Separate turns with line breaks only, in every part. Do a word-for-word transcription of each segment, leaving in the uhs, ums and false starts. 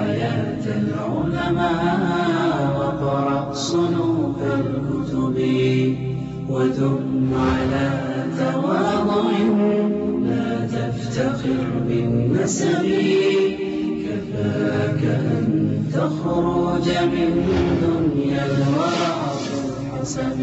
حياة العلماء وقرأ صنوف الكتب ودم على تواضع لا تفتخر بالنسب كفاك أن تخرج من دنيا الورع الحسب.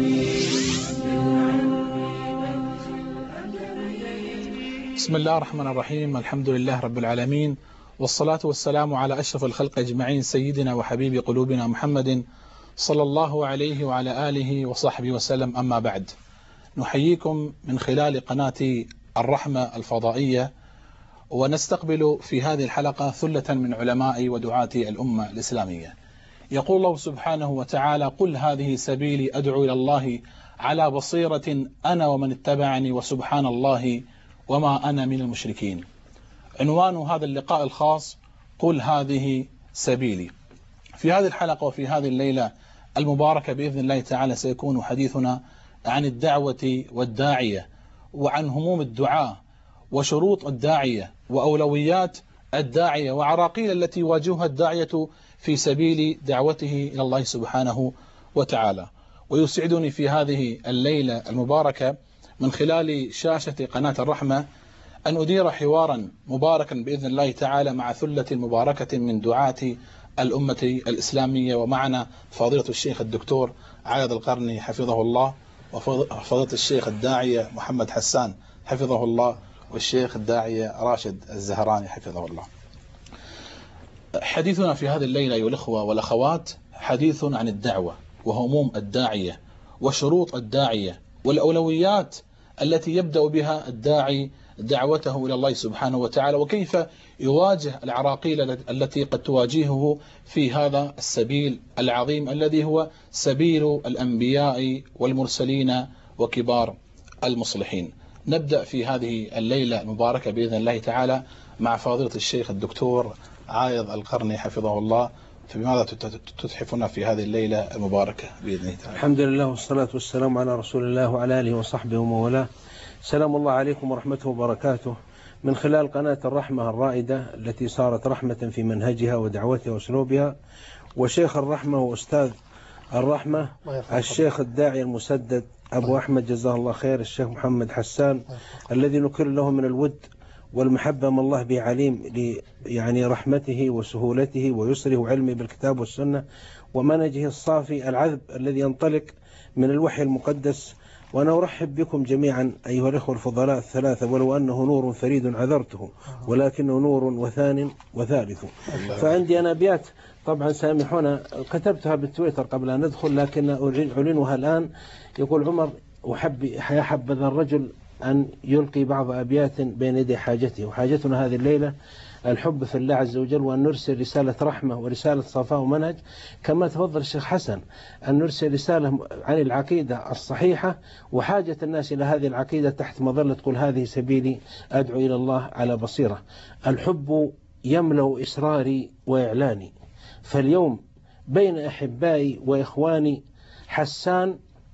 بسم الله الرحمن الرحيم. الحمد لله رب العالمين، والصلاة والسلام على أشرف الخلق أجمعين، سيدنا وحبيب قلوبنا محمد صلى الله عليه وعلى آله وصحبه وسلم. أما بعد، نحييكم من خلال قناة الرحمة الفضائية، ونستقبل في هذه الحلقة ثلة من علماء ودعاة الأمة الإسلامية. يقول الله سبحانه وتعالى: قل هذه سبيلي أدعو إلى الله على بصيرة أنا ومن اتبعني وسبحان الله وما أنا من المشركين. عنوان هذا اللقاء الخاص: قل هذه سبيلي. في هذه الحلقة وفي هذه الليلة المباركة بإذن الله تعالى سيكون حديثنا عن الدعوة والداعية، وعن هموم الدعاء وشروط الداعية وأولويات الداعية وعراقيل التي يواجهها الداعية في سبيل دعوته إلى الله سبحانه وتعالى. ويسعدني في هذه الليلة المباركة من خلال شاشة قناة الرحمة أن أدير حوارا مباركا بإذن الله تعالى مع ثلة مباركة من دعاة الأمة الإسلامية. ومعنا فضيلة الشيخ الدكتور عايض القرني حفظه الله، وفضيلة الشيخ الداعية محمد حسان حفظه الله، والشيخ الداعية راشد الزهراني حفظه الله. حديثنا في هذه الليلة أيها الأخوة والأخوات حديث عن الدعوة وهموم الداعية وشروط الداعية والأولويات التي يبدأ بها الداعي دعوته إلى الله سبحانه وتعالى، وكيف يواجه العراقيل التي قد تواجهه في هذا السبيل العظيم الذي هو سبيل الأنبياء والمرسلين وكبار المصلحين. نبدأ في هذه الليلة المباركة بإذن الله تعالى مع فضيلة الشيخ الدكتور عايض القرني حفظه الله. فبماذا تتحفنا في هذه الليلة المباركة بإذن الله تعالى؟
الحمد لله والصلاة والسلام على رسول الله وعلى آله وصحبه وموالاه. سلام الله عليكم ورحمته وبركاته. من خلال قناة الرحمة الرائدة التي صارت رحمة في منهجها ودعوتها وأسلوبها، وشيخ الرحمة وأستاذ الرحمة الشيخ الداعي المسدد أبو أحمد جزاه الله خير، الشيخ محمد حسان، الذي نكر له من الود والمحبة من الله به عليم يعني رحمته وسهولته ويسره وعلمه بالكتاب والسنة ومنهجه الصافي العذب الذي ينطلق من الوحي المقدس. وأنا أرحب بكم جميعا أيها الأخوة الفضلاء الثلاثة، ولو أنه نور فريد عذرته ولكنه نور وثان وثالث. فعندي أنا أبيات طبعا سامحونا كتبتها بالتويتر قبل أن ندخل، لكن أعلنها الآن. يقول عمر: وحب يا حبذا الرجل أن يلقي بعض أبيات بين يدي حاجته، وحاجتنا هذه الليلة الحب في الله عز وجل، وأن نرسل رسالة رحمة ورسالة صفاء ومنهج، كما تفضل الشيخ حسن أن نرسل رسالة عن العقيدة الصحيحة وحاجة الناس إلى هذه العقيدة تحت مظلة قل هذه سبيلي أدعو إلى الله على بصيرة. الحب يملأ إسراري وإعلاني، فاليوم بين أحبائي وإخواني حسان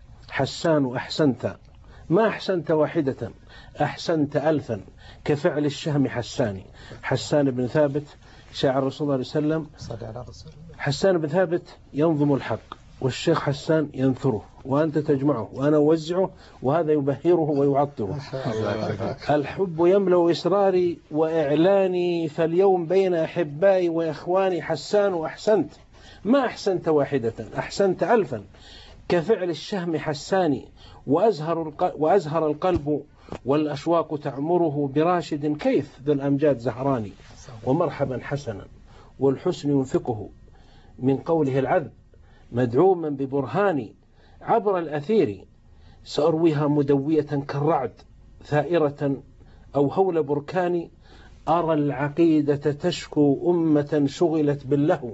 حسان أحسنت، ما أحسنت واحدة أحسنت ألفا، كفعل الشهم حساني. حسان بن ثابت شاعر رسول الله صلى الله عليه وسلم. حسان بن ثابت ينظم الحق، والشيخ حسان ينثره، وأنت تجمعه وأنا أوزعه، وهذا يبهره ويعطره. الحب يملأ إسراري وإعلاني، فاليوم بين أحبائي وإخواني حسان وأحسنت، ما أحسنت واحدة أحسنت ألفا، كفعل الشهم حساني. وأزهر وأزهر القلب والأشواق تعمره براشد كيف ذو الأمجاد زهراني. ومرحبا حسنا والحسن ينفقه من قوله العذب مدعوما ببرهاني. عبر الأثير سأرويها مدوية كالرعد ثائرة أو هول بركاني. أرى العقيدة تشكو أمة شغلت باللهو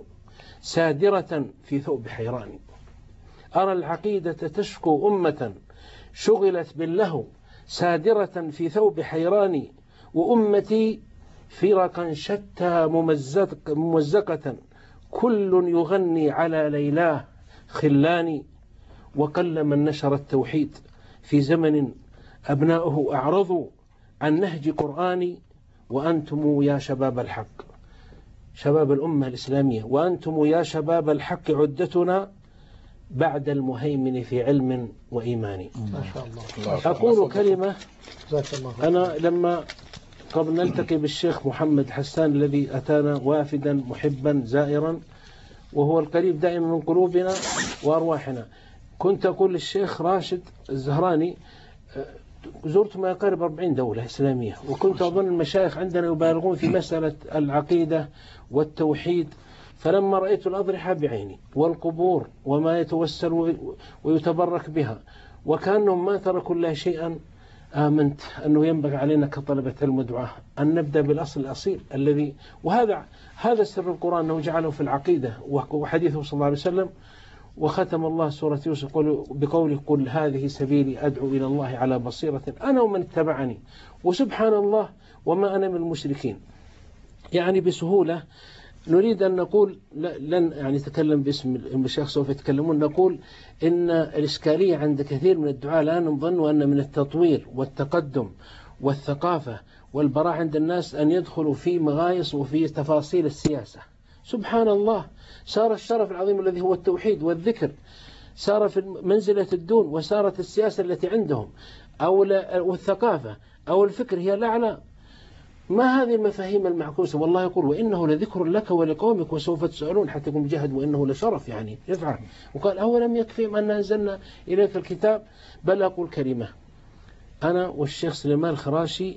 سادرة في ثوب حيراني. أرى العقيدة تشكو أمة شغلت باللهو سادرة في ثوب حيراني. وأمتي فرقا شتى ممزق ممزقة كل يغني على ليلاه خلاني. وقل من نشر التوحيد في زمن أبناؤه أعرضوا عن نهج قرآني. وأنتم يا شباب الحق شباب الأمة الإسلامية، وأنتم يا شباب الحق عدتنا بعد المهيمن في علم وإيمان.
ما شاء الله.
أقول كلمة.
الله.
أنا لما قبل نلتقي بالشيخ محمد حسان الذي أتانا وافدا محبا زائرا وهو القريب دائما من قلوبنا وأرواحنا، كنت أقول للشيخ راشد الزهراني زرت ما يقارب أربعين دولة إسلامية، وكنت أظن المشايخ عندنا يبالغون في مسألة العقيدة والتوحيد، فلما رأيت الأضرحة بعيني والقبور وما يتوسل ويتبرك بها وكأنهم ما تركوا الله شيئا، آمنت أنه ينبغي علينا كطلبة علم ودعاة أن نبدأ بالأصل الأصيل الذي، وهذا هذا سر القرآن أنه جعله في العقيدة وحديثه صلى الله عليه وسلم. وختم الله سورة يوسف بقوله قل هذه سبيلي أدعو إلى الله على بصيرة أنا ومن اتبعني وسبحان الله وما أنا من المشركين. يعني بسهولة نريد أن نقول لن يعني نتكلم باسم المشايخ سوف يتكلمون، نقول إن الإشكالية عند كثير من الدعاة الآن نظن أن من التطوير والتقدم والثقافة والبراءة عند الناس أن يدخلوا في مغايص وفي تفاصيل السياسة. سبحان الله، صار الشرف العظيم الذي هو التوحيد والذكر صار في منزلة الدون، وصارت السياسة التي عندهم أو والثقافة أو الفكر هي الأعلى. ما هذه المفاهيم المعكوسة؟ والله يقول وإنه لذكر لك ولقومك وسوف تسألون، حتى يقول مجاهد وإنه لشرف يعني يفعل. وقال أولم يكفيهم أن أنزلنا إليك الكتاب؟ بل أقول كلمة، أنا والشيخ سليمان الخراشي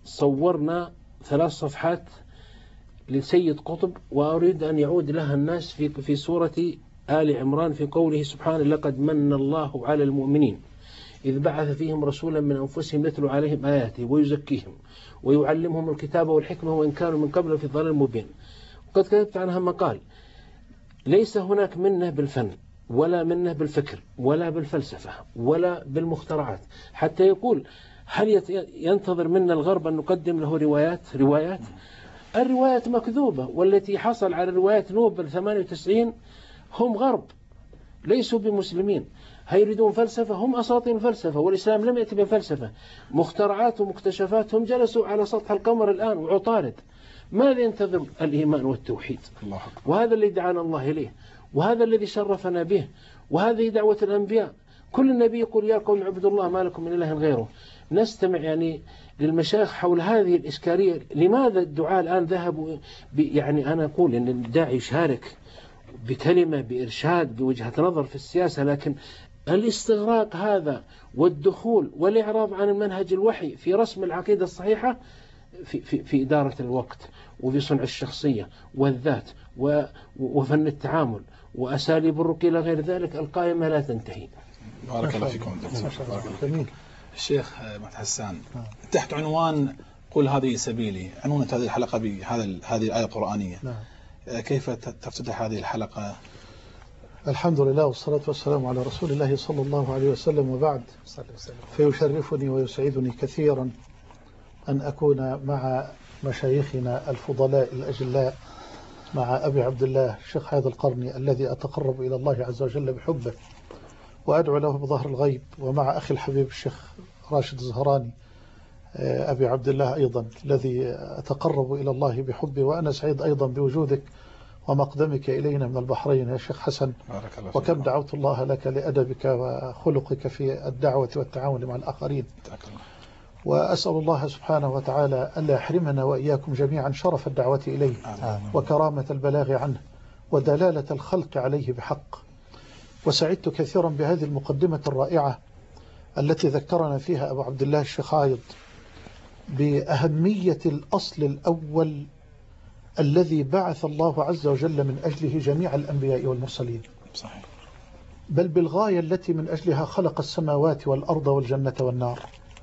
صورنا ثلاث صفحات لسيد قطب وأريد أن يعود لها الناس في في سورة آل عمران في قوله سبحانه لقد من الله على المؤمنين إذ بعث فيهم رسولا من أنفسهم يتلو عليهم آياته ويزكيهم ويعلمهم الكتاب والحكمة وإن كانوا من قبل في ضلال مبين. وقد كتبت عنها مقال ليس هناك منه بالفن ولا منه بالفكر ولا بالفلسفة ولا بالمخترعات، حتى يقول هل ينتظر منا الغرب أن نقدم له روايات روايات الروايات مكذوبة، والتي حصل على روايات نوبل ثمانية وتسعين هم غرب ليسوا بمسلمين، هيريدون فلسفة، هم أساطين الفلسفة، والإسلام لم يأتي بفلسفة، مخترعات ومكتشفات، هم جلسوا على سطح القمر الآن وعطارد. ماذا ينتظر الإيمان والتوحيد؟ الله. وهذا الذي دعانا الله إليه، وهذا الذي شرفنا به، وهذه دعوة الأنبياء. كل النبي يقول يا قوم اعبدوا الله ما لكم من إله غيره. نستمع يعني للمشايخ حول هذه الإشكالية. لماذا الدعاء الآن ذهبوا يعني أنا أقول أن الداعي يشارك بكلمة بإرشاد بوجهة نظر في السياسة، لكن الاستغراق هذا والدخول والإعراض عن المنهج الوحي في رسم العقيدة الصحيحة في, في, في إدارة الوقت وفي صنع الشخصية والذات وفن التعامل وأساليب الرقي إلى غير ذلك القائمة لا تنتهي.
بارك الله فيكم دكتور. الشيخ محمد حسان، تحت عنوان قل هذه سبيلي، عنونة هذه الحلقة بهذا هذه الآية القرآنية. نعم. كيف تفتتح هذه الحلقة؟
الحمد لله والصلاة والسلام على رسول الله صلى الله عليه وسلم، وبعد، فيشرفني ويسعدني كثيرا أن أكون مع مشايخنا الفضلاء الأجلاء، مع أبي عبد الله الشيخ هذا القرني الذي أتقرب إلى الله عز وجل بحبه وأدعو له بظهر الغيب، ومع أخي الحبيب الشيخ راشد الزهراني أبي عبد الله أيضا الذي أتقرب إلى الله بحبه. وأنا سعيد أيضا بوجودك ومقدمك إلينا من البحرين يا شيخ حسن، وكم دعوت الله لك لأدبك وخلقك في الدعوة والتعاون مع الآخرين. وأسأل الله سبحانه وتعالى ألا يحرمنا وإياكم جميعا شرف الدعوة إليه وكرامة البلاغ عنه ودلالة الخلق عليه بحق. وسعدت كثيرا بهذه المقدمة الرائعة التي ذكرنا فيها أبو عبد الله الشيخ عايض بأهمية الأصل الأول الذي بعث الله عز وجل من أجله جميع الأنبياء والمرسلين. صحيح. بل بالغاية التي من أجلها خلق السماوات والأرض والجنة والنار.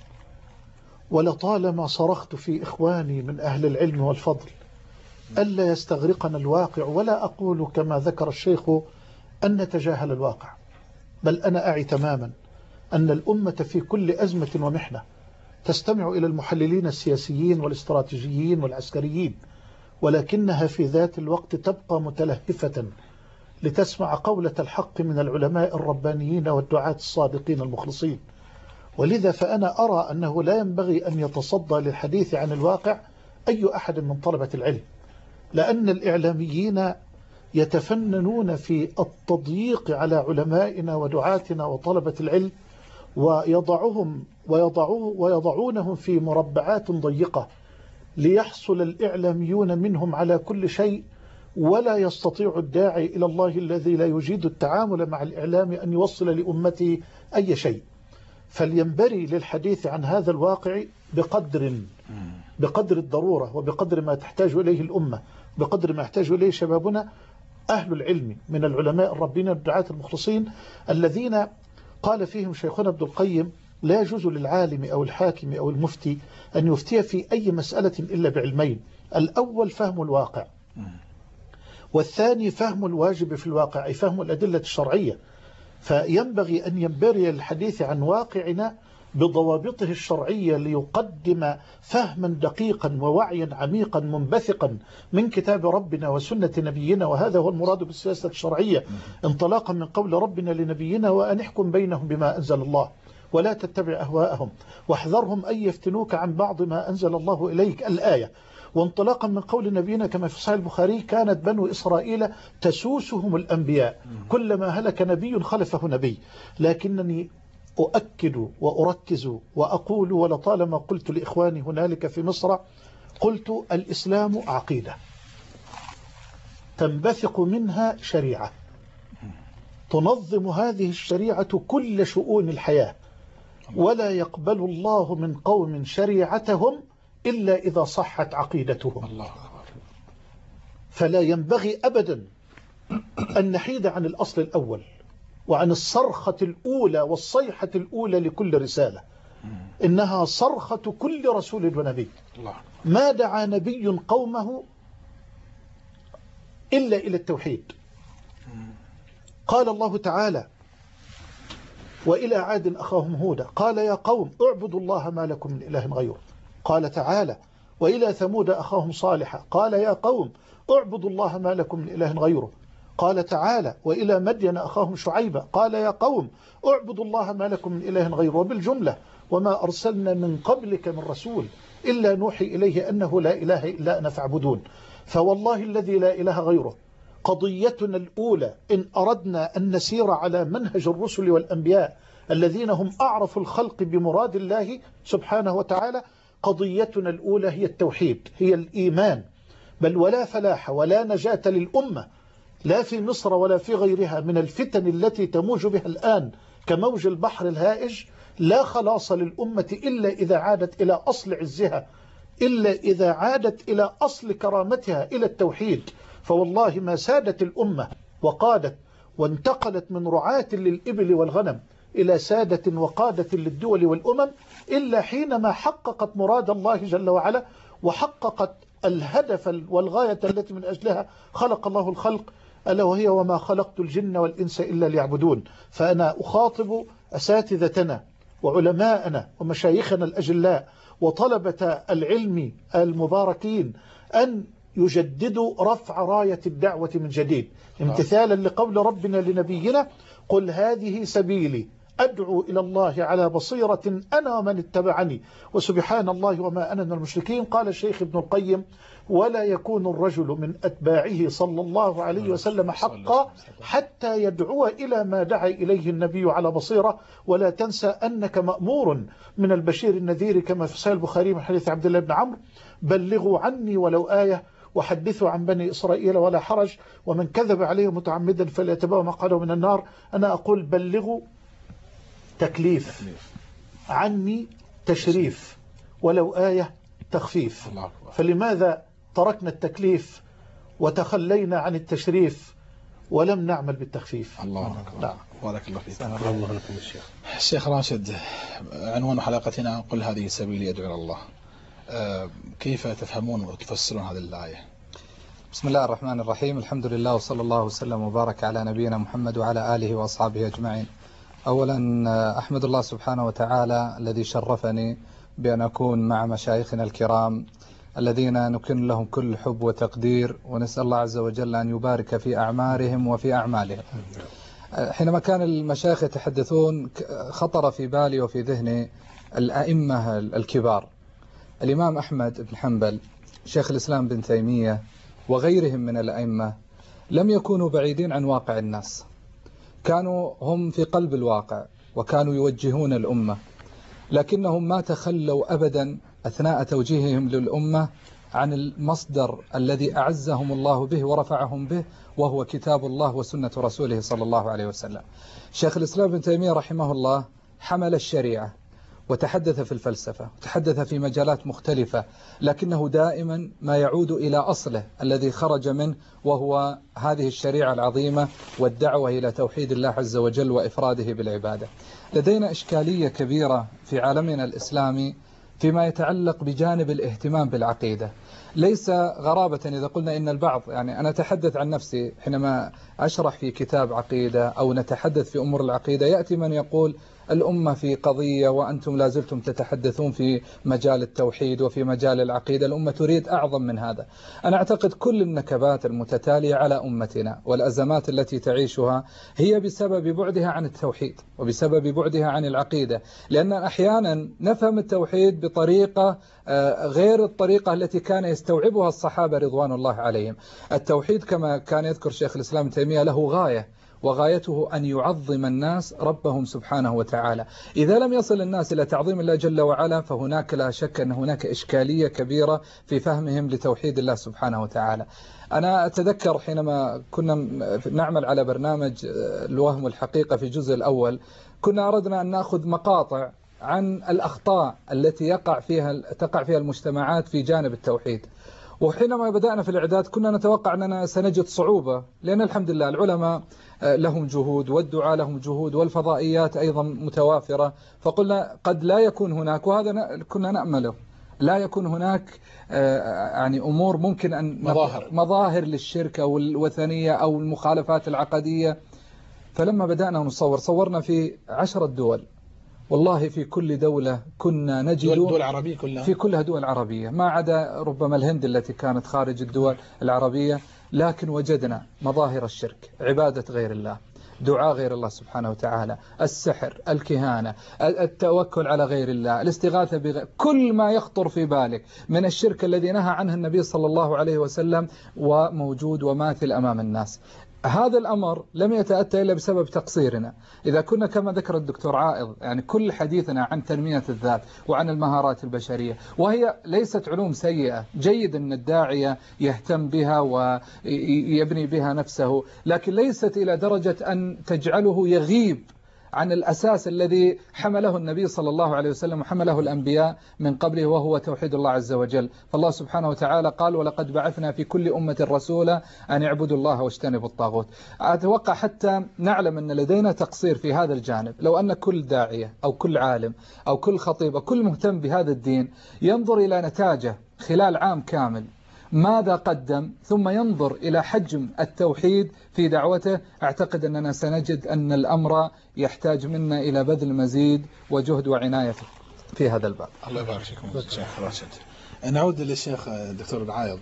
ولطالما صرخت في إخواني من أهل العلم والفضل ألا يستغرقنا الواقع، ولا أقول كما ذكر الشيخ أن نتجاهل الواقع، بل أنا أعي تماما أن الأمة في كل أزمة ومحنة تستمع إلى المحللين السياسيين والاستراتيجيين والعسكريين، ولكنها في ذات الوقت تبقى متلهفة لتسمع قولة الحق من العلماء الربانيين والدعاة الصادقين المخلصين. ولذا فأنا أرى أنه لا ينبغي أن يتصدى للحديث عن الواقع أي أحد من طلبة العلم، لأن الإعلاميين يتفننون في التضييق على علمائنا ودعاتنا وطلبة العلم، ويضعهم ويضعوه ويضعونهم في مربعات ضيقة ليحصل الإعلاميون منهم على كل شيء، ولا يستطيع الداعي إلى الله الذي لا يجيد التعامل مع الإعلام أن يوصل لأمته أي شيء. فلينبري للحديث عن هذا الواقع بقدر بقدر الضرورة، وبقدر ما تحتاج إليه الأمة، بقدر ما يحتاج إليه شبابنا أهل العلم من العلماء الربين الدعاة المخلصين، الذين قال فيهم شيخنا ابن القيم: لا يجوز للعالم أو الحاكم أو المفتي أن يفتي في أي مسألة إلا بعلمين: الأول فهم الواقع، والثاني فهم الواجب في الواقع، أي فهم الأدلة الشرعية. فينبغي أن ينبري الحديث عن واقعنا بضوابطه الشرعية ليقدم فهما دقيقا ووعيا عميقا منبثقا من كتاب ربنا وسنة نبينا، وهذا هو المراد بالسياسة الشرعية، انطلاقا من قول ربنا لنبينا: وأن احكم بينهم بما أنزل الله ولا تتبع أهواءهم واحذرهم أن يفتنوك عن بعض ما أنزل الله إليك، الآية. وانطلاقا من قول نبينا كما في صحيح البخاري: كانت بنو إسرائيل تسوسهم الأنبياء، كلما هلك نبي خلفه نبي. لكنني أؤكد وأركز وأقول، ولطالما قلت لإخواني هنالك في مصر، قلت: الإسلام عقيدة تنبثق منها شريعة، تنظم هذه الشريعة كل شؤون الحياة، ولا يقبل الله من قوم شريعتهم إلا إذا صحت عقيدتهم. الله. فلا ينبغي أبدا أن نحيد عن الأصل الأول وعن الصرخة الأولى والصيحة الأولى لكل رسالة، إنها صرخة كل رسول ونبي. ما دعا نبي قومه إلا إلى التوحيد. قال الله تعالى: وإلى عاد أخاهم هودا قال يا قوم اعبدوا الله ما لكم من إله غيره. قال تعالى: وإلى ثمود أخاهم صالحا قال يا قوم اعبدوا الله ما لكم من إله غيره. قال تعالى: وإلى مدين أخاهم شعيبا قال يا قوم اعبدوا الله ما لكم من إله غيره. وبالجملة: وما أرسلنا من قبلك من رسول إلا نوحي إليه أنه لا إله إلا أنا فاعبدون. فوالله الذي لا إله غيره، قضيتنا الأولى إن أردنا أن نسير على منهج الرسل والأنبياء الذين هم أعرف الخلق بمراد الله سبحانه وتعالى، قضيتنا الأولى هي التوحيد، هي الإيمان. بل ولا فلاح ولا نجاة للأمة لا في مصر ولا في غيرها من الفتن التي تموج بها الآن كموج البحر الهائج. لا خلاص للأمة إلا إذا عادت إلى أصل عزها، إلا إذا عادت إلى أصل كرامتها، إلى التوحيد. فوالله ما سادت الأمة وقادت وانتقلت من رعاة للإبل والغنم إلى سادة وقادة للدول والأمم إلا حينما حققت مراد الله جل وعلا، وحققت الهدف والغاية التي من أجلها خلق الله الخلق، ألا وهي: وما خلقت الجن والإنس إلا ليعبدون. فأنا أخاطب أساتذتنا وعلماءنا ومشايخنا الأجلاء وطلبة العلم المباركين أن يجددوا رفع راية الدعوة من جديد، امتثالا لقول ربنا لنبينا: قل هذه سبيلي أدعو إلى الله على بصيرة أنا ومن اتبعني وسبحان الله وما أنا من المشركين. قال الشيخ ابن القيم: ولا يكون الرجل من أتباعه صلى الله عليه وسلم حقا حتى يدعو إلى ما دعا إليه النبي على بصيرة. ولا تنسى أنك مأمور من البشير النذير كما في صحيح البخاري من حديث عبد الله بن عمرو: بلغوا عني ولو آية وحدثوا عن بني إسرائيل ولا حرج، ومن كذب عليه متعمدا فليتبوأ مقعده من النار. أنا أقول: بلغوا تكليف، عني تشريف، ولو آية تخفيف. فلماذا تركنا التكليف وتخلينا عن التشريف ولم نعمل بالتخفيف؟
الله أكبر. بارك الله فيك.
الله لكم الشيخ.
الشيخ راشد، عنوان حلقتنا: قل هذه سبيلي أدعو إلى الله. كيف تفهمون وتفسرون هذه الآية؟
بسم الله الرحمن الرحيم. الحمد لله وصلى الله وسلم وبارك على نبينا محمد وعلى آله وأصحابه أجمعين. أولا أحمد الله سبحانه وتعالى الذي شرفني بأن أكون مع مشايخنا الكرام الذين نكن لهم كل حب وتقدير، ونسأل الله عز وجل أن يبارك في أعمارهم وفي أعمالهم. حينما كان المشايخ يتحدثون خطر في بالي وفي ذهني الأئمة الكبار: الإمام أحمد بن حنبل، شيخ الإسلام بن تيمية، وغيرهم من الأئمة لم يكونوا بعيدين عن واقع الناس، كانوا هم في قلب الواقع وكانوا يوجهون الأمة، لكنهم ما تخلوا أبدا أثناء توجيههم للأمة عن المصدر الذي أعزهم الله به ورفعهم به، وهو كتاب الله وسنة رسوله صلى الله عليه وسلم. شيخ الإسلام ابن تيمية رحمه الله حمل الشريعة وتحدث في الفلسفة وتحدث في مجالات مختلفة، لكنه دائما ما يعود إلى أصله الذي خرج منه، وهو هذه الشريعة العظيمة والدعوة إلى توحيد الله عز وجل وإفراده بالعبادة. لدينا إشكالية كبيرة في عالمنا الإسلامي فيما يتعلق بجانب الاهتمام بالعقيدة. ليس غرابة إذا قلنا إن البعض، يعني أنا أتحدث عن نفسي حينما أشرح في كتاب عقيدة أو نتحدث في أمور العقيدة، يأتي من يقول الأمة في قضية وأنتم لازلتم تتحدثون في مجال التوحيد وفي مجال العقيدة، الأمة تريد أعظم من هذا. أنا أعتقد كل النكبات المتتالية على أمتنا والأزمات التي تعيشها هي بسبب بعدها عن التوحيد وبسبب بعدها عن العقيدة، لأن أحيانا نفهم التوحيد بطريقة غير الطريقة التي كان يستوعبها الصحابة رضوان الله عليهم. التوحيد كما كان يذكر شيخ الإسلام تيمية له غاية، وغايته أن يعظم الناس ربهم سبحانه وتعالى. إذا لم يصل الناس إلى تعظيم الله جل وعلا فهناك لا شك أن هناك إشكالية كبيرة في فهمهم لتوحيد الله سبحانه وتعالى. أنا أتذكر حينما كنا نعمل على برنامج الوهم والحقيقة في الجزء الأول، كنا أردنا أن نأخذ مقاطع عن الأخطاء التي يقع فيها تقع فيها المجتمعات في جانب التوحيد. وحينما بدأنا في الإعداد كنا نتوقع أننا سنجد صعوبة، لأن الحمد لله العلماء لهم جهود والدعاء لهم جهود والفضائيات أيضا متوافرة، فقلنا قد لا يكون هناك، وهذا كنا نأمله، لا يكون هناك يعني أمور ممكن أن
مظاهر,
مظاهر للشرك أو الوثنية أو المخالفات العقدية. فلما بدأنا نصور صورنا في عشرة دول، والله في كل دولة كنا نجد
دول, دول عربية كلها،
في كلها دول عربية ما عدا ربما الهند التي كانت خارج الدول العربية، لكن وجدنا مظاهر الشرك، عبادة غير الله، دعاء غير الله سبحانه وتعالى، السحر، الكهانة، التوكل على غير الله، الاستغاثة بغير، كل ما يخطر في بالك من الشرك الذي نهى عنه النبي صلى الله عليه وسلم وموجود وماثل أمام الناس. هذا الأمر لم يتأتى إلا بسبب تقصيرنا. إذا كنا كما ذكر الدكتور عائض يعني كل حديثنا عن تنمية الذات وعن المهارات البشرية، وهي ليست علوم سيئة، جيد أن الداعية يهتم بها ويبني بها نفسه، لكن ليست إلى درجة أن تجعله يغيب عن الأساس الذي حمله النبي صلى الله عليه وسلم وحمله الأنبياء من قبله، وهو توحيد الله عز وجل. فالله سبحانه وتعالى قال ولقد بعثنا في كل أمة رسولا أن يعبدوا الله واجتنبوا الطاغوت. أتوقع حتى نعلم أن لدينا تقصير في هذا الجانب. لو أن كل داعية أو كل عالم أو كل خطيب أو كل مهتم بهذا الدين ينظر إلى نتاجه خلال عام كامل ماذا قدم، ثم ينظر إلى حجم التوحيد في دعوته، أعتقد أننا سنجد أن الأمر يحتاج منا إلى بذل مزيد وجهد وعناية في هذا الباب.
الله يبارك فيكم الشيخ راشد. نعود للشيخ الدكتور العايض،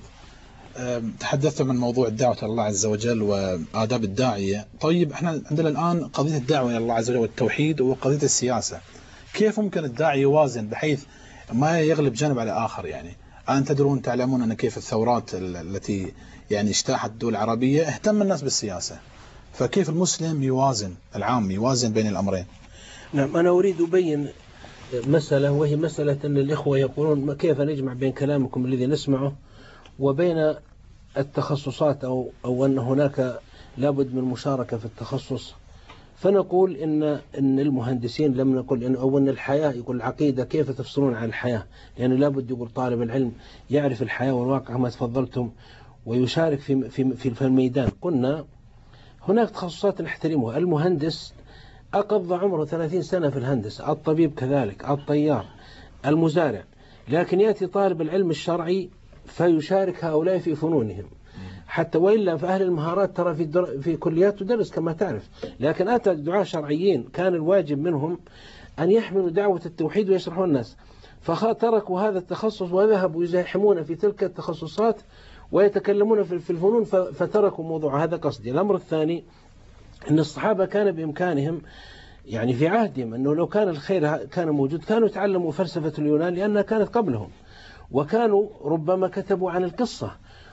تحدثت من موضوع الدعوة إلى الله عز وجل وآداب الداعية. طيب احنا عندنا الآن قضية الدعوة إلى الله عز وجل والتوحيد وقضية السياسة، كيف ممكن الداعي يوازن بحيث ما يغلب جانب على آخر؟ يعني أن تدرون تعلمون أن كيف الثورات التي يعني اجتاحت الدول العربية اهتم الناس بالسياسة، فكيف المسلم يوازن، العام يوازن بين الأمرين؟
نعم، أنا أريد أبين مسألة، وهي مسألة أن الإخوة يقولون كيف نجمع بين كلامكم الذي نسمعه وبين التخصصات، أو, أو أن هناك لابد من مشاركة في التخصص. فنقول إن إن المهندسين لم نقل إن أو أن الحياة، يقول العقيدة كيف تفصلون عن الحياة، لأنه لابد يقول طالب العلم يعرف الحياة والواقع كما تفضلتم ويشارك في في في الميدان. قلنا هناك تخصصات نحترمها، المهندس أقضى عمره ثلاثين سنة في الهندسة، الطبيب كذلك، الطيار، المزارع، لكن يأتي طالب العلم الشرعي فيشارك هؤلاء في فنونهم. حتى وإلا فأهل المهارات ترى في در... في كليات تدرس كما تعرف، لكن أتى دعاة شرعيين كان الواجب منهم أن يحملوا دعوة التوحيد ويشرحوا الناس، فتركوا هذا التخصص وذهبوا يزاحمون في تلك التخصصات ويتكلمون في الفنون فتركوا موضوع. هذا قصدي. الأمر الثاني أن الصحابة كان بإمكانهم يعني في عهدهم أنه لو كان الخير كان موجود كانوا يتعلموا فلسفة اليونان لأنها كانت قبلهم، وكانوا ربما كتبوا عن القصة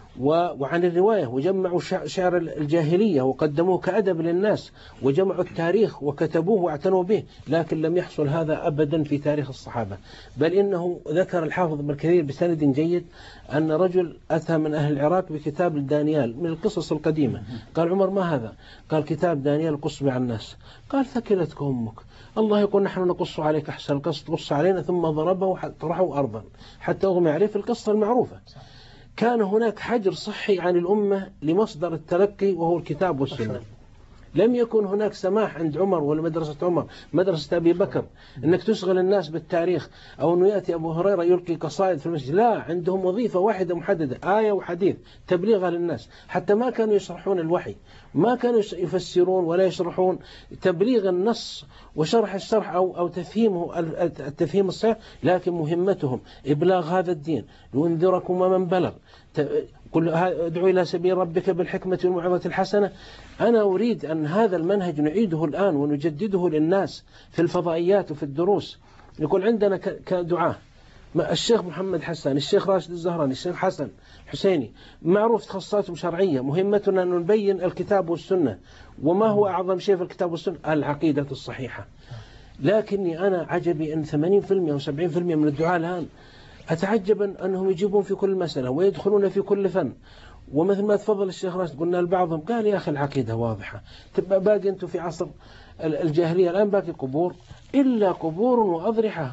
وعن الرواية، وجمعوا شعر الجاهلية وقدموه كأدب للناس، وجمعوا التاريخ وكتبوه واعتنوا به، لكن لم يحصل هذا أبدا في تاريخ الصحابة. بل إنه ذكر الحافظ ابن كثير بسند جيد أن رجل أتى من أهل العراق بكتاب دانيال من القصص القديمة. قال عمر ما هذا؟ قال كتاب دانيال قص على الناس. قال ثكلتك أمك، الله يقول نحن نقص عليك أحسن القصة، تقص علينا، ثم ضربه وطرحه أرضا حتى أغمي عليه في القصة المعروفة. كان هناك حجر صحي عن الأمة لمصدر التلقي وهو الكتاب والسنة. لم يكن هناك سماح عند عمر ولا مدرسة عمر مدرسة أبي بكر أنك تشغل الناس بالتاريخ، أو أنه يأتي أبو هريرة يلقي قصائد في المسجد. لا، عندهم وظيفة واحدة محددة، آية وحديث تبليغها للناس. حتى ما كانوا يشرحون الوحي، ما كانوا يفسرون ولا يشرحون، تبليغ النص وشرح الشرح أو أو تفهيمه التفهيم الصحيح، لكن مهمتهم إبلاغ هذا الدين لينذركم ومن بلغ. قل ادعو إلى سبيل ربك بالحكمة والموعظة الحسنة. أنا أريد أن هذا المنهج نعيده الآن ونجدده للناس في الفضائيات وفي الدروس. يقول عندنا كدعاة الشيخ محمد حسان، الشيخ راشد الزهراني، الشيخ حسن حسيني، معروف تخصصاتهم شرعية، مهمتنا أن نبين الكتاب والسنة. وما هو أعظم شيء في الكتاب والسنة؟ العقيدة الصحيحة. لكني أنا عجبي أن ثمانين بالمئة أو سبعين بالمئة من الدعاة الآن أتعجب أنهم يجيبون في كل مسألة ويدخلون في كل فن. ومثل ما تفضل الشيخ راشد، قلنا لبعضهم قال يا أخي العقيدة واضحة، تبقى باقي أنتم في عصر الجاهلية، الآن باقي قبور إلا قبور وأضرحة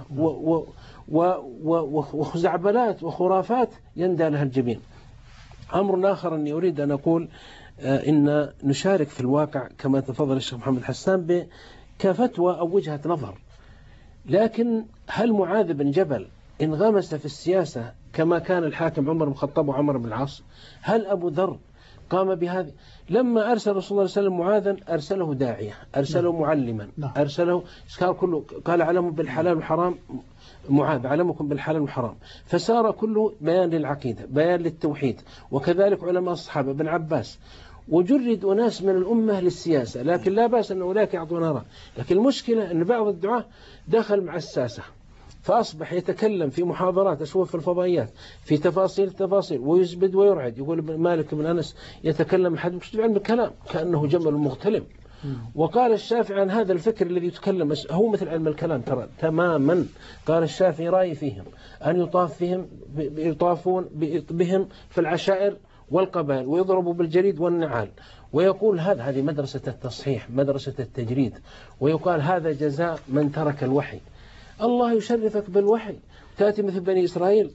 وخزعبلات وخرافات يندى لها الجبين. أمر آخر أني أريد أن أقول إن نشارك في الواقع كما تفضل الشيخ محمد حسان كفتوى أو وجهة نظر. لكن هل معاذ بن جبل انغمس في السياسة كما كان الحاكم عمر بن الخطاب وعمر بن العاص؟ هل أبو ذر قام بهذه؟ لما أرسل رسول الله صلى الله عليه وسلم معاذا أرسله داعية، أرسله معلما، أرسله قال كله قال علموا بالحلال والحرام، معاذ علمكم بالحلال والحرام. فسار كله بيان للعقيدة، بيان للتوحيد. وكذلك علماء الصحابة بن عباس. وجرد أناس من الأمة للسياسة، لكن لا بأس أن أولئك يعطون رأي. لكن المشكلة أن بعض الدعاة دخل مع الساسة، فأصبح يتكلم في محاضرات، أشوف في الفضائيات في تفاصيل تفاصيل ويزبد ويرعد. يقول مالك بن أنس يتكلم حد مش علم الكلام كأنه جمل مغتلم. وقال الشافعي عن هذا الفكر الذي يتكلم هو مثل علم الكلام ترى تماما. قال الشافعي رأي فيهم أن يطاف فيهم يطافون بهم في العشائر والقبائل ويضربوا بالجريد والنعال، ويقول هذا هذه مدرسة التصحيح، مدرسة التجريد. ويقال هذا جزاء من ترك الوحي. الله يشرفك بالوحي، تأتي مثل بني إسرائيل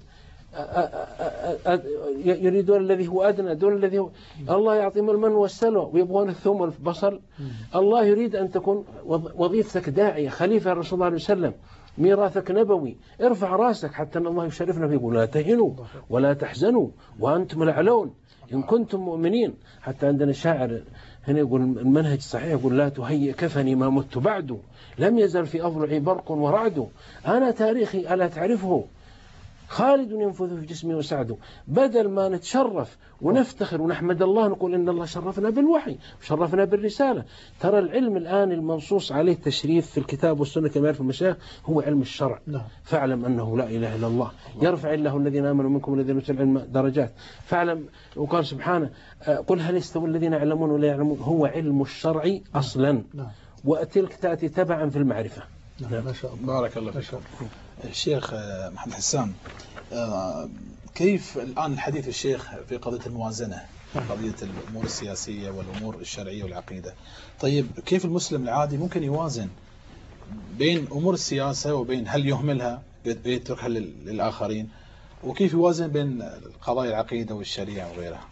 يريدون الذي هو أدنى دون الذي هو، الله يعطيهم المن والسلوى ويبغون الثوم والبصل. الله يريد أن تكون وظيفتك داعية، خليفة الرسول صلى الله عليه وسلم، ميراثك نبوي. ارفع راسك حتى أن الله يشرفنا فيقول لا تهنوا ولا تحزنوا وأنتم الأعلون إن كنتم مؤمنين. حتى عندنا شاعر هنا يقول المنهج صحيح، يقول لا تهيئ كفني ما مت بعد، لم يزل في أضلعي برق ورعد، أنا تاريخي ألا تعرفه، خالد ينفذ في جسمي وسعده. بدل ما نتشرف ونفتخر ونحمد الله نقول إن الله شرفنا بالوحي وشرفنا بالرسالة. ترى العلم الآن المنصوص عليه التشريف في الكتاب والسنة كما يعرف المشايخ هو علم الشرع. فاعلم أنه لا إله إلا الله، يرفع الله الذين آمنوا منكم والذين أوتوا العلم درجات. فاعلم، وقال سبحانه قل هل يستوي الذين يعلمون ولا يعلمون. هو علم الشرع أصلا، وتلك تأتي تبعا في المعرفة.
نعم. ما شاء الله، بارك الله فيكم. الشيخ محمد حسان، كيف الآن الحديث الشيخ في قضية الموازنة، قضية الأمور السياسية والأمور الشرعية والعقيدة؟ طيب كيف المسلم العادي ممكن يوازن بين أمور السياسة وبين هل يهملها يتركها للآخرين، وكيف يوازن بين قضايا العقيدة والشريعة وغيرها؟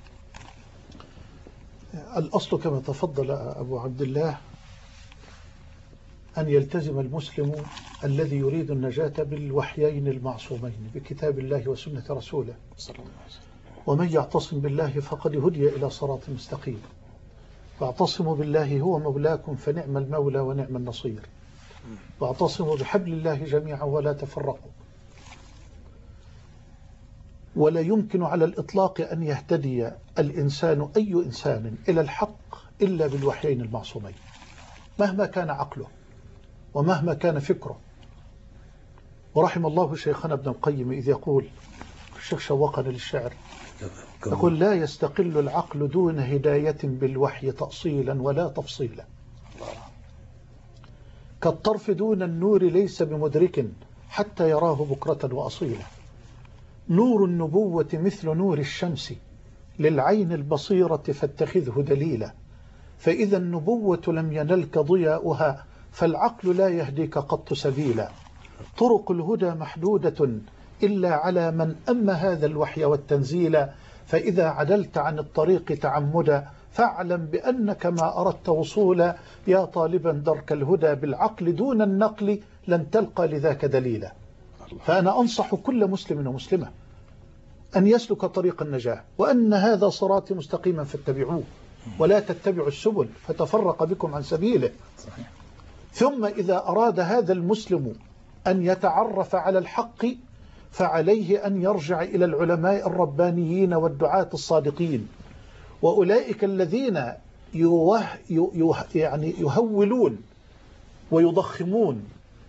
الأصل كما تفضل أبو عبد الله أن يلتزم المسلم الذي يريد النجاة بالوحيين المعصومين بكتاب الله وسنة رسوله صلى الله عليه وسلم. ومن يعتصم بالله فقد هدي إلى صراط مستقيم. واعتصموا بالله هو مولاكم فنعم المولى ونعم النصير. واعتصموا بحبل الله جميعا ولا تفرقوا. ولا يمكن على الإطلاق أن يهتدي الإنسان أي إنسان إلى الحق إلا بالوحيين المعصومين، مهما كان عقله ومهما كان فكره. ورحم الله شيخنا ابن القيم إذ يقول، الشيخ شوقنا للشعر، يقول لا يستقل العقل دون هداية بالوحي تأصيلا ولا تفصيلا. كالطرف دون النور ليس بمدرك حتى يراه بكرة وأصيلا. نور النبوة مثل نور الشمس للعين البصيرة فاتخذه دليلا. فإذا النبوة لم ينلك ضياؤها فالعقل لا يهديك قط سبيلا. طرق الهدى محدودة إلا على من أم هذا الوحي والتنزيل. فإذا عدلت عن الطريق تعمدا فاعلم بأنك ما أردت وصولا. يا طالبا درك الهدى بالعقل دون النقل لن تلقى لذاك دليلا. فأنا أنصح كل مسلم ومسلمة أن يسلك طريق النجاة، وأن هذا صراطي مستقيما فاتبعوه ولا تتبعوا السبل فتفرق بكم عن سبيله. ثم إذا أراد هذا المسلم أن يتعرف على الحق فعليه أن يرجع إلى العلماء الربانيين والدعاة الصادقين، وأولئك الذين يوه يوه يعني يهولون ويضخمون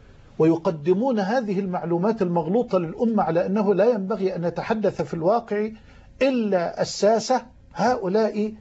ويقدمون هذه المعلومات المغلوطة للأمة على أنه لا ينبغي أن يتحدث في الواقع إلا الساسة. هؤلاء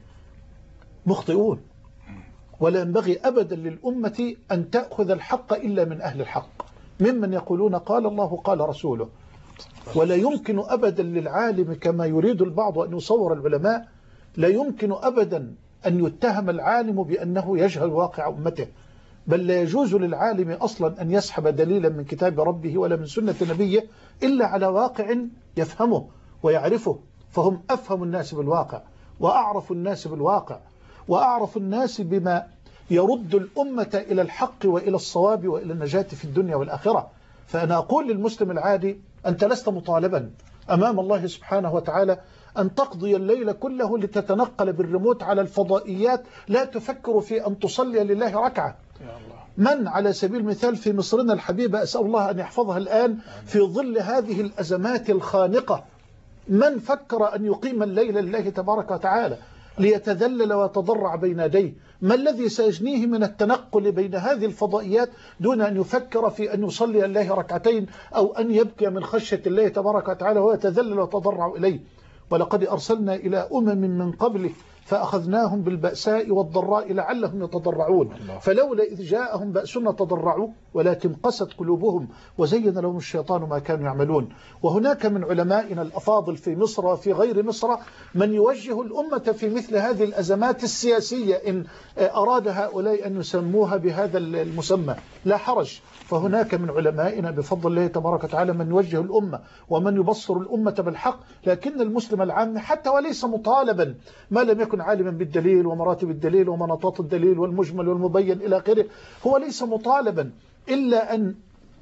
مخطئون، ولا ينبغي أبدا للأمة أن تأخذ الحق إلا من أهل الحق، ممن يقولون قال الله قال رسوله. ولا يمكن أبدا للعالم كما يريد البعض أن يصور العلماء، لا يمكن أبدا أن يتهم العالم بأنه يجهل واقع أمته، بل لا يجوز للعالم أصلا أن يسحب دليلا من كتاب ربه ولا من سنة نبيه إلا على واقع يفهمه ويعرفه. فهم أفهم الناس بالواقع وأعرف الناس بالواقع وأعرف الناس بما يرد الأمة إلى الحق وإلى الصواب وإلى النجاة في الدنيا والآخرة. فأنا أقول للمسلم العادي أنت لست مطالبا أمام الله سبحانه وتعالى أن تقضي الليل كله لتتنقل بالريموت على الفضائيات لا تفكر في أن تصلي لله ركعة. من على سبيل المثال في مصرنا الحبيبة أسأل الله أن يحفظها الآن في ظل هذه الأزمات الخانقة، من فكر أن يقيم الليل لله تبارك وتعالى ليتذلل ويتضرع بين يديه؟ ما الذي سيجنيه من التنقل بين هذه الفضائيات دون أن يفكر في أن يصلي الله ركعتين أو أن يبكي من خشية الله تبارك وتعالى ويتذلل ويتضرع إليه؟ ولقد أرسلنا إلى أمم من قبله فأخذناهم بالبأساء والضراء لعلهم يتضرعون. فلولا إذ جاءهم بأسنا تضرعوا ولكن قست قلوبهم وزين لهم الشيطان ما كانوا يعملون. وهناك من علمائنا الأفاضل في مصر وفي غير مصر من يوجه الأمة في مثل هذه الأزمات السياسية إن أراد هؤلاء أن يسموها بهذا المسمى لا حرج. فهناك من علمائنا بفضل الله تبارك وتعالى من يوجه الأمة ومن يبصر الأمة بالحق. لكن المسلم العام حتى وليس مطالبا ما لم يكن عالما بالدليل ومراتب الدليل ومناطات الدليل والمجمل والمبين إلى آخره، هو ليس مطالبا إلا أن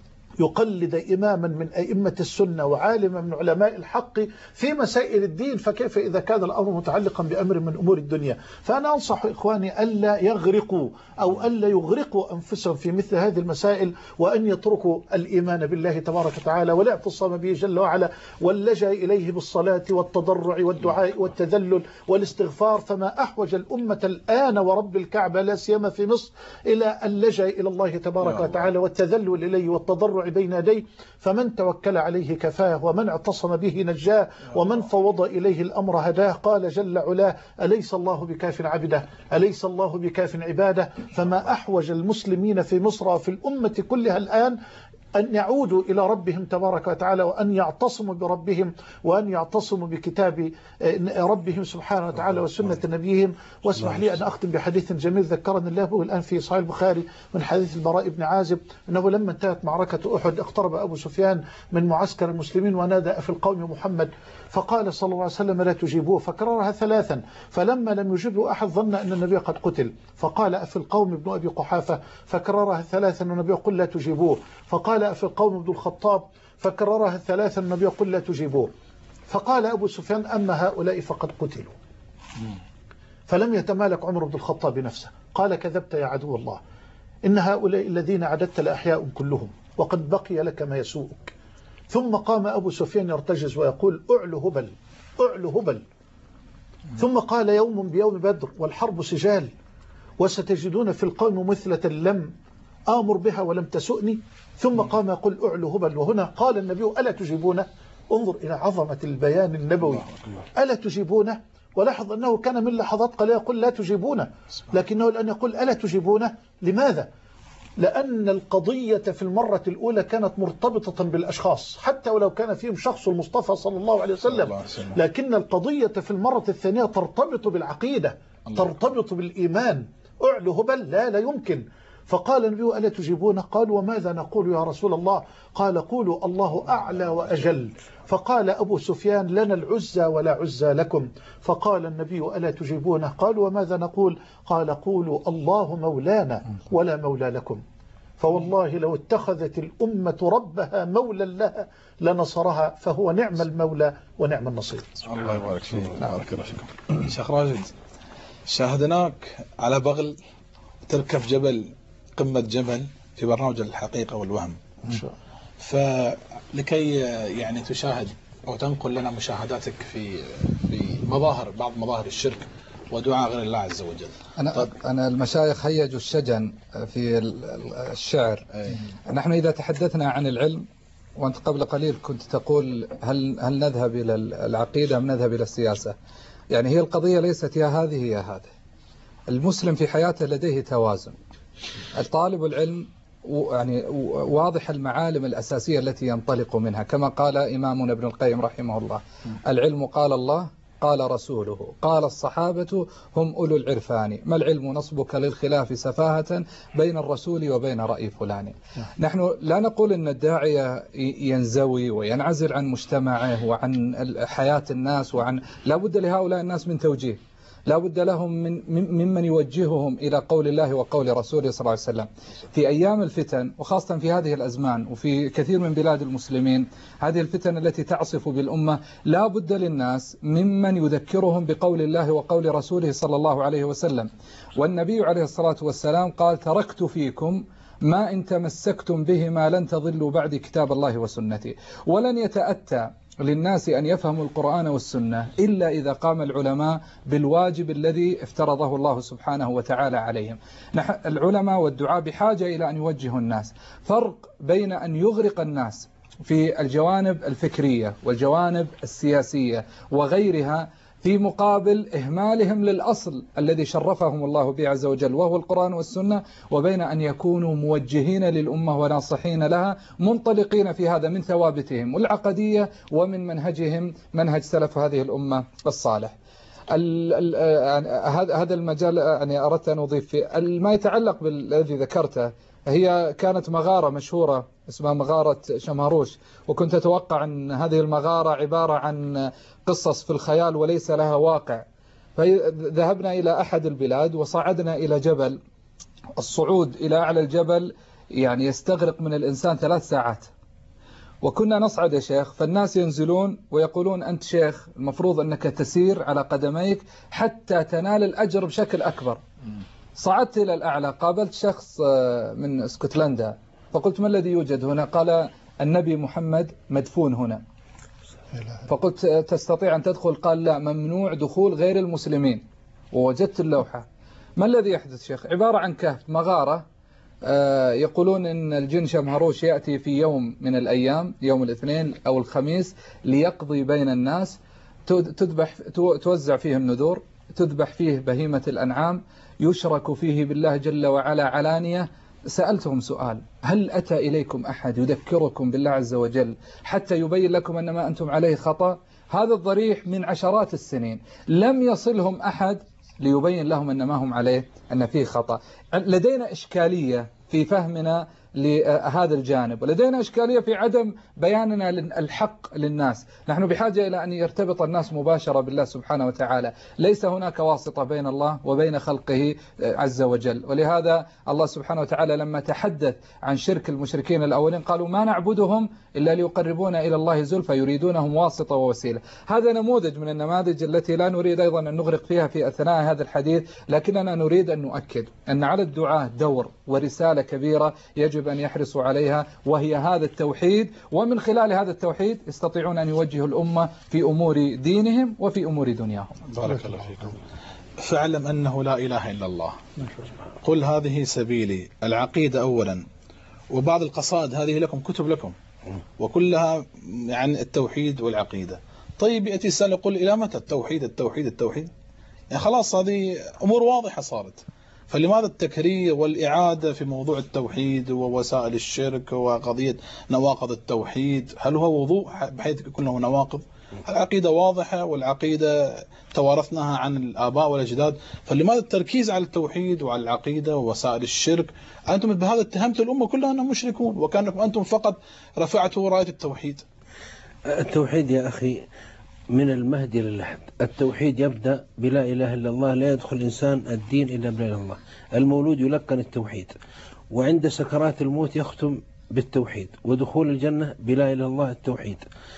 يقلد إماما من أئمة السنة وعالما من علماء الحق في مسائل الدين، فكيف إذا كان الأمر متعلقا بأمر من أمور الدنيا؟ فأنا أنصح إخواني ألا يغرقوا أو ألا يغرقوا أنفسهم في مثل هذه المسائل، وأن يتركوا الإيمان بالله تبارك وتعالى والاعتصام به جل وعلا واللجأ إليه بالصلاة والتضرع والدعاء والتذلل والاستغفار. فما أحوج الأمة الآن ورب الكعبة لا سيما في مصر إلى اللجأ إلى الله تبارك وتعالى والتذلل إليه والتضرع بين يديه. فمن توكل عليه كفاه ومن اعتصم به نجاه ومن فوض إليه الأمر هداه. قال جل علاه أليس الله بكاف عبده أليس الله بكاف عباده. فما أحوج المسلمين في مصر وفي الأمة كلها الآن أن يعودوا إلى ربهم تبارك وتعالى وأن يعتصموا بربهم وأن يعتصموا بكتاب ربهم سبحانه وتعالى وسنة نبيهم. واسمح لي أن أختم بحديث جميل ذكرني الله به الآن في صحيح البخاري من حديث البراء بن عازب أنه لما انتهت معركة أحد اقترب أبو سفيان من معسكر المسلمين ونادى في القوم محمد، فقال صلى الله عليه وسلم لا تجيبوه، فكررها ثلاثا، فلما لم يجبه أحد ظن أن النبي قد قتل، فقال أفي القوم ابن أبي قحافة، فكررها ثلاثا والنبي قل لا تجيبوه، فقال أفي القوم ابن الخطاب، فكررها ثلاثا النبي قل لا تجيبوه، فقال أبو سفيان أما هؤلاء فقد قتلوا. فلم يتمالك عمر بن الخطاب نفسه، قال كذبت يا عدو الله، إن هؤلاء الذين عددت الأحياء كلهم وقد بقي لك ما يسوءك. ثم قام أبو سفيان يرتجز ويقول أعلو هبل أعلو هبل. ثم قال يوم بيوم بدر والحرب سجال وستجدون في القوم مثلة لم آمر بها ولم تسؤني. ثم قام يقول أعلو هبل. وهنا قال النبي ألا تجيبونه؟ انظر إلى عظمة البيان النبوي. ألا تجيبونه؟ ولاحظ أنه كان من لحظات قليلة يقول لا تجيبونه، لكنه الآن يقول ألا تجيبونه. لماذا؟ لأن القضية في المرة الأولى كانت مرتبطة بالأشخاص، حتى ولو كان فيهم شخص المصطفى صلى الله عليه وسلم، لكن القضية في المرة الثانية ترتبط بالعقيدة، ترتبط بالإيمان. أعلو هبل؟ لا لا يمكن. فقال النبي ألا تجيبونه؟ قالوا وماذا نقول يا رسول الله؟ قال قولوا الله أعلى وأجل. فقال أبو سفيان لنا العزى ولا عزى لكم. فقال النبي ألا تجيبونه؟ قالوا وماذا نقول؟ قال قولوا الله مولانا ولا مولى لكم. فوالله لو اتخذت الأمة ربها مولا لها لنصرها، فهو نعم المولى ونعم النصير.
الله يبارك فيك. بارك الله فيكم. شيخ راشد، شاهدناك على بغل تركب جبل، قمة جبل، في برنامج الحقيقة والوهم. فلكي يعني تشاهد أو تنقل لنا مشاهداتك في في مظاهر بعض مظاهر الشرك ودعاء غير الله عز وجل.
أنا طيب. أنا المشايخ هيجوا الشجن في الشعر. أي. نحن إذا تحدثنا عن العلم، وأنت قبل قليل كنت تقول هل هل نذهب إلى العقيدة أم نذهب إلى السياسة؟ يعني هي القضية ليست يا هذه يا هذا. المسلم في حياته لديه توازن. الطالب العلم يعني واضح المعالم الأساسية التي ينطلق منها، كما قال إمامنا ابن القيم رحمه الله: العلم قال الله قال رسوله قال الصحابة هم أولو العرفان، ما العلم نصبك للخلاف سفاهة بين الرسول وبين رأي فلان. نحن لا نقول أن الداعية ينزوي وينعزل عن مجتمعه وعن حياة الناس، وعن لا بد لهؤلاء الناس من توجيه، لا بد لهم من ممن يوجههم إلى قول الله وقول رسوله صلى الله عليه وسلم. في أيام الفتن، وخاصة في هذه الأزمان وفي كثير من بلاد المسلمين، هذه الفتن التي تعصف بالأمة، لا بد للناس ممن يذكرهم بقول الله وقول رسوله صلى الله عليه وسلم. والنبي عليه الصلاة والسلام قال: تركت فيكم ما إن تمسكتم بهما لن تضلوا بعد كتاب الله وسنتي. ولن يتأتى للناس أن يفهموا القرآن والسنة إلا إذا قام العلماء بالواجب الذي افترضه الله سبحانه وتعالى عليهم. العلماء والدعاء بحاجة إلى أن يوجهوا الناس. فرق بين أن يغرق الناس في الجوانب الفكرية والجوانب السياسية وغيرها في مقابل إهمالهم للأصل الذي شرفهم الله به عز وجل وهو القرآن والسنة، وبين أن يكونوا موجهين للأمة وناصحين لها منطلقين في هذا من ثوابتهم العقدية ومن منهجهم منهج سلف هذه الأمة الصالح. هذا المجال يعني أردت أن أضيف فيه ما يتعلق بالذي ذكرته. هي كانت مغارة مشهورة اسمها مغارة شمهروش، وكنت أتوقع أن هذه المغارة عبارة عن قصص في الخيال وليس لها واقع. فذهبنا إلى أحد البلاد وصعدنا إلى جبل. الصعود إلى أعلى الجبل يعني يستغرق من الإنسان ثلاث ساعات، وكنا نصعد يا شيخ، فالناس ينزلون ويقولون أنت شيخ المفروض أنك تسير على قدميك حتى تنال الأجر بشكل أكبر. صعدت إلى الأعلى، قابلت شخص من اسكتلندا، فقلت ما الذي يوجد هنا؟ قال النبي محمد مدفون هنا. فقلت تستطيع أن تدخل؟ قال لا، ممنوع دخول غير المسلمين. ووجدت اللوحة. ما الذي يحدث شيخ؟ عبارة عن كهف، مغارة. يقولون إن الجن شمهروش يأتي في يوم من الأيام، يوم الاثنين أو الخميس، ليقضي بين الناس. تذبح توزع فيه النذور، تذبح فيه بهيمة الأنعام، يشرك فيه بالله جل وعلا علانية. سألتهم سؤال: هل أتى إليكم أحد يذكركم بالله عز وجل حتى يبين لكم أن ما أنتم عليه خطأ؟ هذا الضريح من عشرات السنين لم يصلهم أحد ليبين لهم أن ما هم عليه أن فيه خطأ. لدينا إشكالية في فهمنا لهذا الجانب، ولدينا إشكالية في عدم بياننا الحق للناس. نحن بحاجة إلى أن يرتبط الناس مباشرة بالله سبحانه وتعالى، ليس هناك واسطة بين الله وبين خلقه عز وجل. ولهذا الله سبحانه وتعالى لما تحدث عن شرك المشركين الأولين قالوا ما نعبدهم إلا ليقربونا إلى الله زلفى يريدونهم واسطة ووسيلة. هذا نموذج من النماذج التي لا نريد أيضا أن نغرق فيها في أثناء هذا الحديث، لكننا نريد أن نؤكد أن على الدعاة دور ورسالة كبيرة يجب أن يحرصوا عليها، وهي هذا التوحيد. ومن خلال هذا التوحيد يستطيعون أن يوجهوا الأمة في أمور دينهم وفي أمور دنياهم.
بارك الله فيكم. فاعلم أنه لا إله إلا الله، قل هذه سبيلي، العقيدة أولا، وبعض القصائد هذه لكم، كتب لكم وكلها يعني التوحيد والعقيدة. طيب يأتي السائل يقول إلى متى التوحيد التوحيد التوحيد؟ يعني خلاص هذه أمور واضحة صارت، فلماذا التكرير والإعادة في موضوع التوحيد ووسائل الشرك وقضية نواقض التوحيد؟ هل هو وضوح بحيث يكون له نواقض؟ العقيدة واضحة، والعقيدة توارثناها عن الآباء والأجداد، فلماذا التركيز على التوحيد وعلى العقيدة ووسائل الشرك؟ أنتم بهذا اتهمتوا الأمة كلها أنهم مشركون، وكانكم أنتم فقط رفعتوا راية التوحيد.
التوحيد يا أخي من المهد للحد. التوحيد يبدأ بلا إله إلا الله، لا يدخل إنسان الدين إلا بلا إله إلا الله. المولود يلقن التوحيد، وعند سكرات الموت يختم بالتوحيد، ودخول الجنة بلا إله إلا الله التوحيد.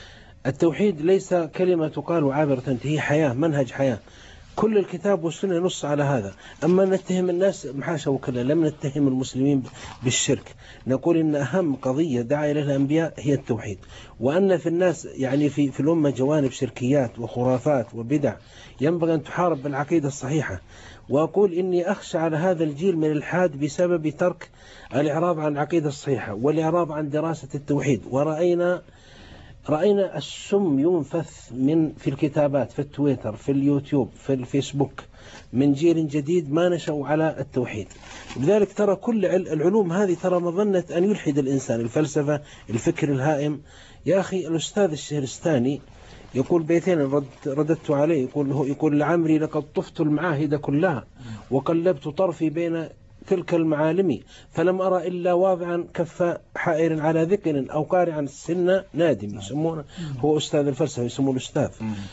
التوحيد ليس كلمة تقال عابرة، هي حياة، منهج حياة. كل الكتاب والسنة نص على هذا. أما نتهم الناس محاشا وكلا، لم نتهم المسلمين بالشرك، نقول إن أهم قضية دعا إليها الأنبياء هي التوحيد، وأن في الناس يعني في في الأمة جوانب شركيات وخرافات وبدع ينبغي أن تحارب بالعقيدة الصحيحة. وأقول إني أخشى على هذا الجيل من الحاد بسبب ترك الإعراض عن العقيدة الصحيحة والإعراض عن دراسة التوحيد. ورأينا رأينا السم ينفث من في الكتابات، في التويتر، في اليوتيوب، في الفيسبوك، من جيل جديد ما نشأوا على التوحيد. لذلك ترى كل العلوم هذه ترى مظنة أن يلحد الإنسان، الفلسفة، الفكر الهائم. يا أخي الأستاذ الشهرستاني يقول بيتين رددت, رددت عليه، يقول, يقول لعمري لقد طفت المعاهد كلها وقلبت طرفي بين تلك المعالم، فلم أرى إلا واضعا كف حائر على ذكر أو قارعا السن نادم. يسمونه هو أستاذ الفلسفة، يسمونه الأستاذ.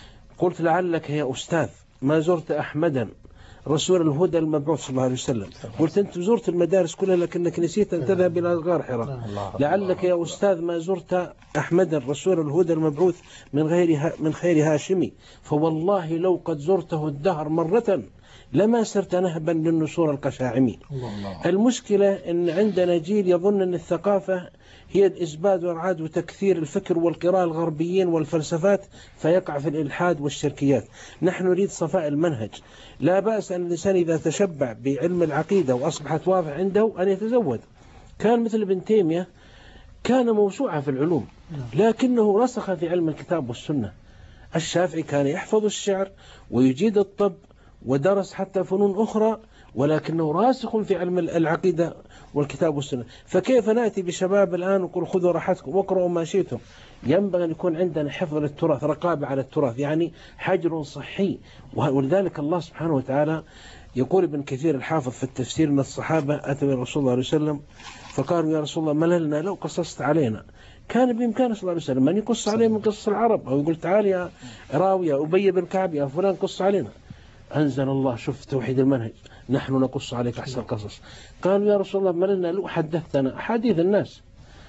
قلت لعلك يا أستاذ ما زرت أحمدا رسول الهدى المبعوث صلى الله عليه وسلم. قلت أنت زرت المدارس كلها لكنك نسيت أن تذهب إلى غار حراء. لعلك يا أستاذ ما زرت أحمدا رسول الهدى المبعوث من غير من خير هاشمي، فوالله لو قد زرته الدهر مرة لما صرت نهبا للنصور القشاعمي. المشكلة أن عندنا جيل يظن أن الثقافة هي الإزباد والعاد وتكثير الفكر والقراءة الغربيين والفلسفات، فيقع في الإلحاد والشركيات. نحن نريد صفاء المنهج. لا بأس أن الإنسان إذا تشبع بعلم العقيدة وأصبحت واضح عنده أن يتزود. كان مثل ابن تيمية كان موسوعة في العلوم لكنه رسخ في علم الكتاب والسنة. الشافعي كان يحفظ الشعر ويجيد الطب ودرس حتى فنون أخرى، ولكنه راسخ في علم العقيدة والكتاب والسنة. فكيف نأتي بشباب الآن ونقول خذوا راحتكم واقرأوا ما شئتم؟ ينبغي أن يكون عندنا حفظ للتراث، رقابة على التراث، يعني حجر صحي. ولذلك الله سبحانه وتعالى يقول ابن كثير الحافظ في التفسير أن الصحابة أتوا إلى رسول الله عليه وسلم فقالوا يا رسول الله مللنا لو قصصت علينا. كان بإمكان صلى الله عليه وسلم أن يقص عليه من قصص العرب، أو يقول تعال يا راوي يا أبي بن كعب يا فلان قص علينا. أنزل الله شوف توحيد المنهج، نحن نقص عليك أحسن القصص. قالوا يا رسول الله مللنا لو حدثتنا حديث الناس.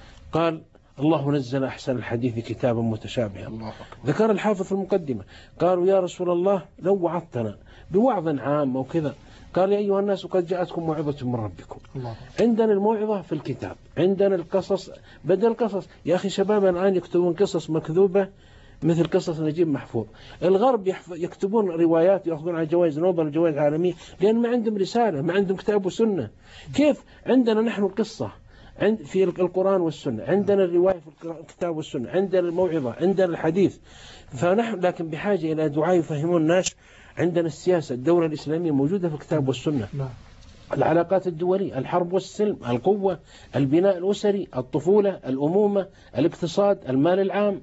قال الله نزل أحسن الحديث كتابا متشابها. ذكر الحافظ في المقدمة. قالوا يا رسول الله لو وعظتنا بوعظ عام وكذا. قال يا أيها الناس قد جاءتكم موعظة من ربكم. الله. عندنا الموعظة في الكتاب، عندنا القصص بدل قصص. يا أخي شبابنا الآن يكتبون قصص مكذوبة مثل قصص نجيب محفوظ. الغرب يكتبون روايات يأخذون على جوائز نوبل جوائز عالمية لأن ما عندهم رسالة، ما عندهم كتاب وسنة. كيف عندنا نحن القصة عند في القرآن والسنة، عندنا الرواية في الكتاب والسنة، عندنا الموعظة، عندنا الحديث. فنحن لكن بحاجة إلى دعاء يفهمون الناس. عندنا السياسة، الدولة الإسلامية موجودة في الكتاب والسنة. العلاقات الدولية، الحرب والسلم، القوة، البناء الأسري، الطفولة، الأمومة، الاقتصاد، المال العام.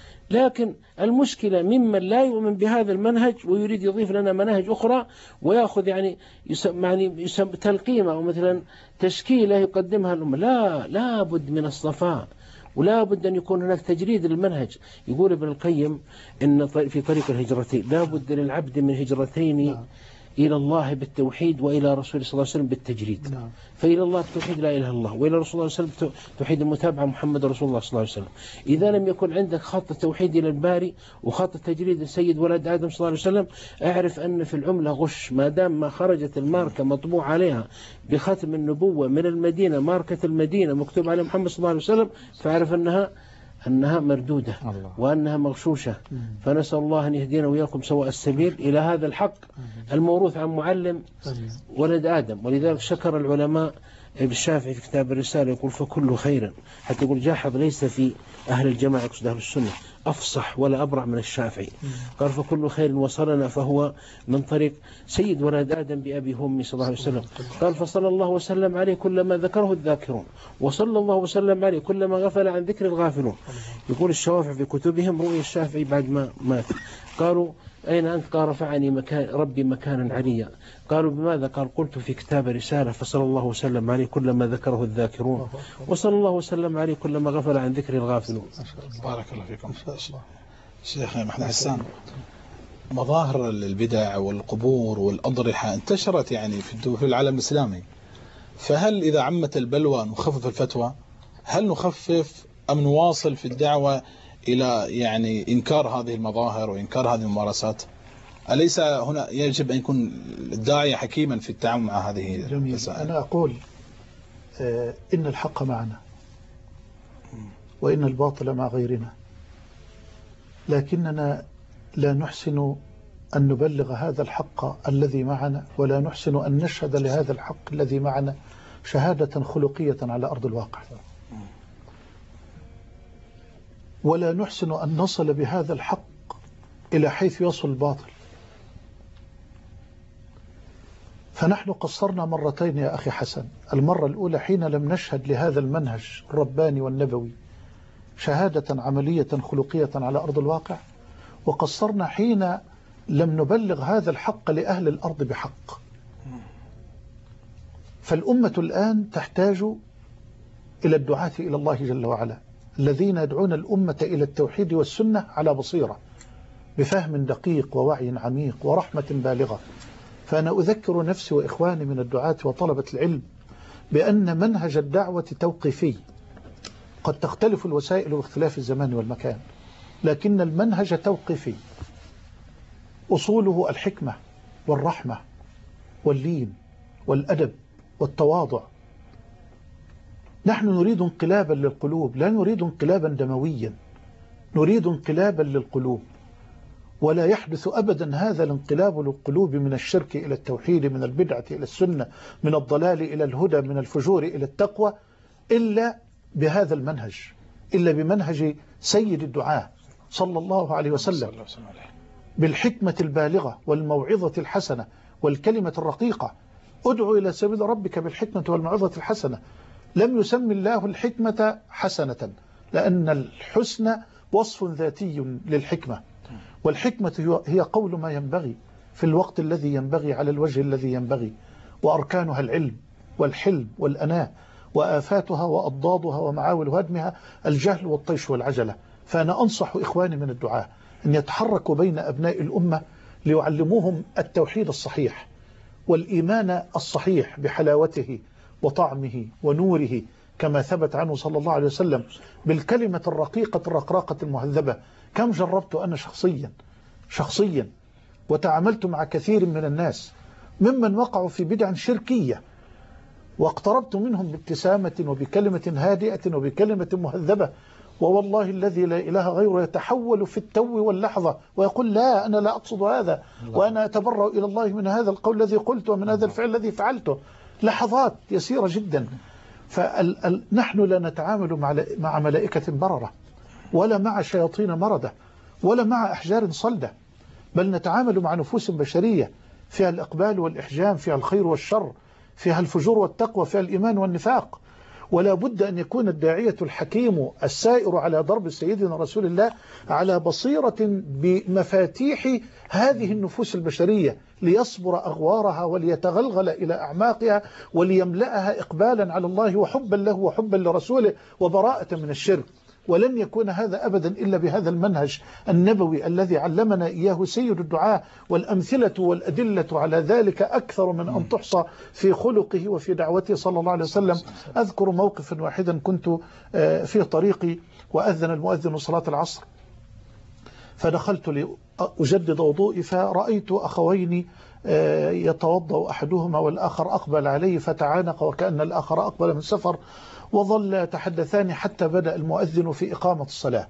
لكن المشكلة ممن لا يؤمن بهذا المنهج ويريد يضيف لنا مناهج أخرى ويأخذ يعني يسمى يعني يسمى تلقيمة أو مثلا تشكيلة يقدمها الأمة. لا لا بد من الصفاء، ولا بد أن يكون هناك تجريد للمنهج. يقول ابن القيم إن في طريق الهجرتين لا بد للعبد من هجرتين إلى الله بالتوحيد وإلى رسول صلى الله عليه وسلم بالتجريد. نعم. فإلى الله بالتوحيد لا إله إلا الله، وإلى رسول الله صلى الله عليه وسلم توحيد المتابعة محمد رسول الله صلى الله عليه وسلم. إذا لم يكن عندك خط التوحيد إلى الباري وخط التجريد سيد ولد آدم صلى الله عليه وسلم، اعرف أن في العملة غش. ما دام ما خرجت الماركة مطبوع عليها بختم النبوة من المدينة، ماركة المدينة مكتوب عليها محمد صلى الله عليه وسلم، فاعرف أنها أنها مردودة الله. وأنها مغشوشة. فنسأل الله أن يهدينا وإياكم سواء السبيل إلى هذا الحق الموروث عن معلم ولد آدم. ولذلك شكر العلماء ابن الشافعي في كتاب الرسالة يقول فكل خير، حتى يقول جاحظ ليس في أهل الجماعة يقصد أهل السنة أفصح ولا أبرع من الشافعي. قال فكل خير وصلنا فهو من طريق سيد ولد آدم بأبي وأمي صلى الله عليه وسلم. قال فصلى الله وسلم عليه كلما ذكره الذاكرون، وصلى الله وسلم عليه كلما غفل عن ذكر الغافلون. يقول الشوافع في كتبهم رؤيا الشافعي بعد ما مات. قالوا أين أنت؟ قال رفعني مكان ربي مكانا عليا. قالوا بماذا؟ قال قلت في كتاب رسالة فصلى الله وسلم عليه كلما ذكره الذاكرون، وصلى الله وسلم عليه كلما غفل عن ذكر الغافلون.
بارك الله فيكم. شيخنا محمد حسان، مظاهر البدع والقبور والأضرحة انتشرت يعني في العالم الإسلامي، فهل إذا عمت البلوى نخفف الفتوى؟ هل نخفف أم نواصل في الدعوة إلى يعني إنكار هذه المظاهر وإنكار هذه الممارسات؟ أليس هنا يجب أن يكون الداعية حكيما في التعامل مع هذه المسائل؟
أنا أقول آه إن الحق معنا وإن الباطل مع غيرنا، لكننا لا نحسن أن نبلغ هذا الحق الذي معنا، ولا نحسن أن نشهد لهذا الحق الذي معنا شهادة خلقية على أرض الواقع، ولا نحسن أن نصل بهذا الحق إلى حيث يصل الباطل. فنحن قصرنا مرتين يا أخي حسن. المرة الأولى حين لم نشهد لهذا المنهج الرباني والنبوي شهادة عملية خلقية على أرض الواقع، وقصرنا حين لم نبلغ هذا الحق لأهل الأرض بحق. فالأمة الآن تحتاج إلى الدعاة إلى الله جل وعلا، الذين يدعون الأمة إلى التوحيد والسنة على بصيرة بفهم دقيق ووعي عميق ورحمة بالغة. فأنا أذكر نفسي وإخواني من الدعاة وطلبة العلم بأن منهج الدعوة توقيفي، قد تختلف الوسائل باختلاف الزمان والمكان، لكن المنهج توقيفي، أصوله الحكمة والرحمة واللين والأدب والتواضع. نحن نريد انقلابا للقلوب، لا نريد انقلابا دمويا، نريد انقلابا للقلوب. ولا يحدث أبدا هذا الانقلاب للقلوب من الشرك إلى التوحيد، من البدعة إلى السنة، من الضلال إلى الهدى، من الفجور إلى التقوى، إلا بهذا المنهج، إلا بمنهج سيد الدعاء صلى الله عليه وسلم، بالحكمة البالغة والموعظة الحسنة والكلمة الرقيقة. ادعو إلى سبيل ربك بالحكمة والموعظة الحسنة. لم يسمي الله الحكمة حسنة، لأن الحسن وصف ذاتي للحكمة، والحكمة هي قول ما ينبغي في الوقت الذي ينبغي على الوجه الذي ينبغي، وأركانها العلم والحلم والأناء، وآفاتها وأضدادها ومعاول هدمها الجهل والطيش والعجلة. فأنا أنصح إخواني من الدعاء أن يتحركوا بين أبناء الأمة ليعلموهم التوحيد الصحيح والإيمان الصحيح بحلاوته وطعمه ونوره، كما ثبت عنه صلى الله عليه وسلم بالكلمة الرقيقة الرقراقة المهذبة. كم جربت أنا شخصيا شخصيا وتعاملت مع كثير من الناس ممن وقعوا في بدع شركية، واقتربت منهم بابتسامة وبكلمة هادئة وبكلمة مهذبة، ووالله الذي لا إله غيره يتحول في التو واللحظة ويقول لا أنا لا أقصد هذا، وأنا أتبرأ إلى الله من هذا القول الذي قلته ومن هذا الفعل الذي فعلته. لحظات يسيرة جدا. فنحن لا نتعامل مع ملائكة بررة، ولا مع شياطين مردة، ولا مع أحجار صلدة، بل نتعامل مع نفوس بشرية فيها الإقبال والإحجام، فيها الخير والشر، فيها الفجور والتقوى، فيها الإيمان والنفاق. ولا بد أن يكون الداعية الحكيم السائر على ضرب سيدنا رسول الله على بصيرة بمفاتيح هذه النفوس البشرية، ليصبر أغوارها وليتغلغل إلى أعماقها وليملأها إقبالا على الله وحبا له وحبا لرسوله وبراءة من الشرك. ولن يكون هذا أبدا إلا بهذا المنهج النبوي الذي علمنا إياه سيد الدعاء، والأمثلة والأدلة على ذلك أكثر من أن تحصى في خلقه وفي دعوته صلى الله عليه وسلم. أذكر موقفا واحدا كنت في طريقي وأذن المؤذن صلاة العصر، فدخلت لأجدد وضوئي، فرأيت أخوين يتوضأ أحدهما والآخر أقبل عليه، فتعانق وكأن الآخر أقبل من سفر، وظل يتحدثان حتى بدأ المؤذن في إقامة الصلاة.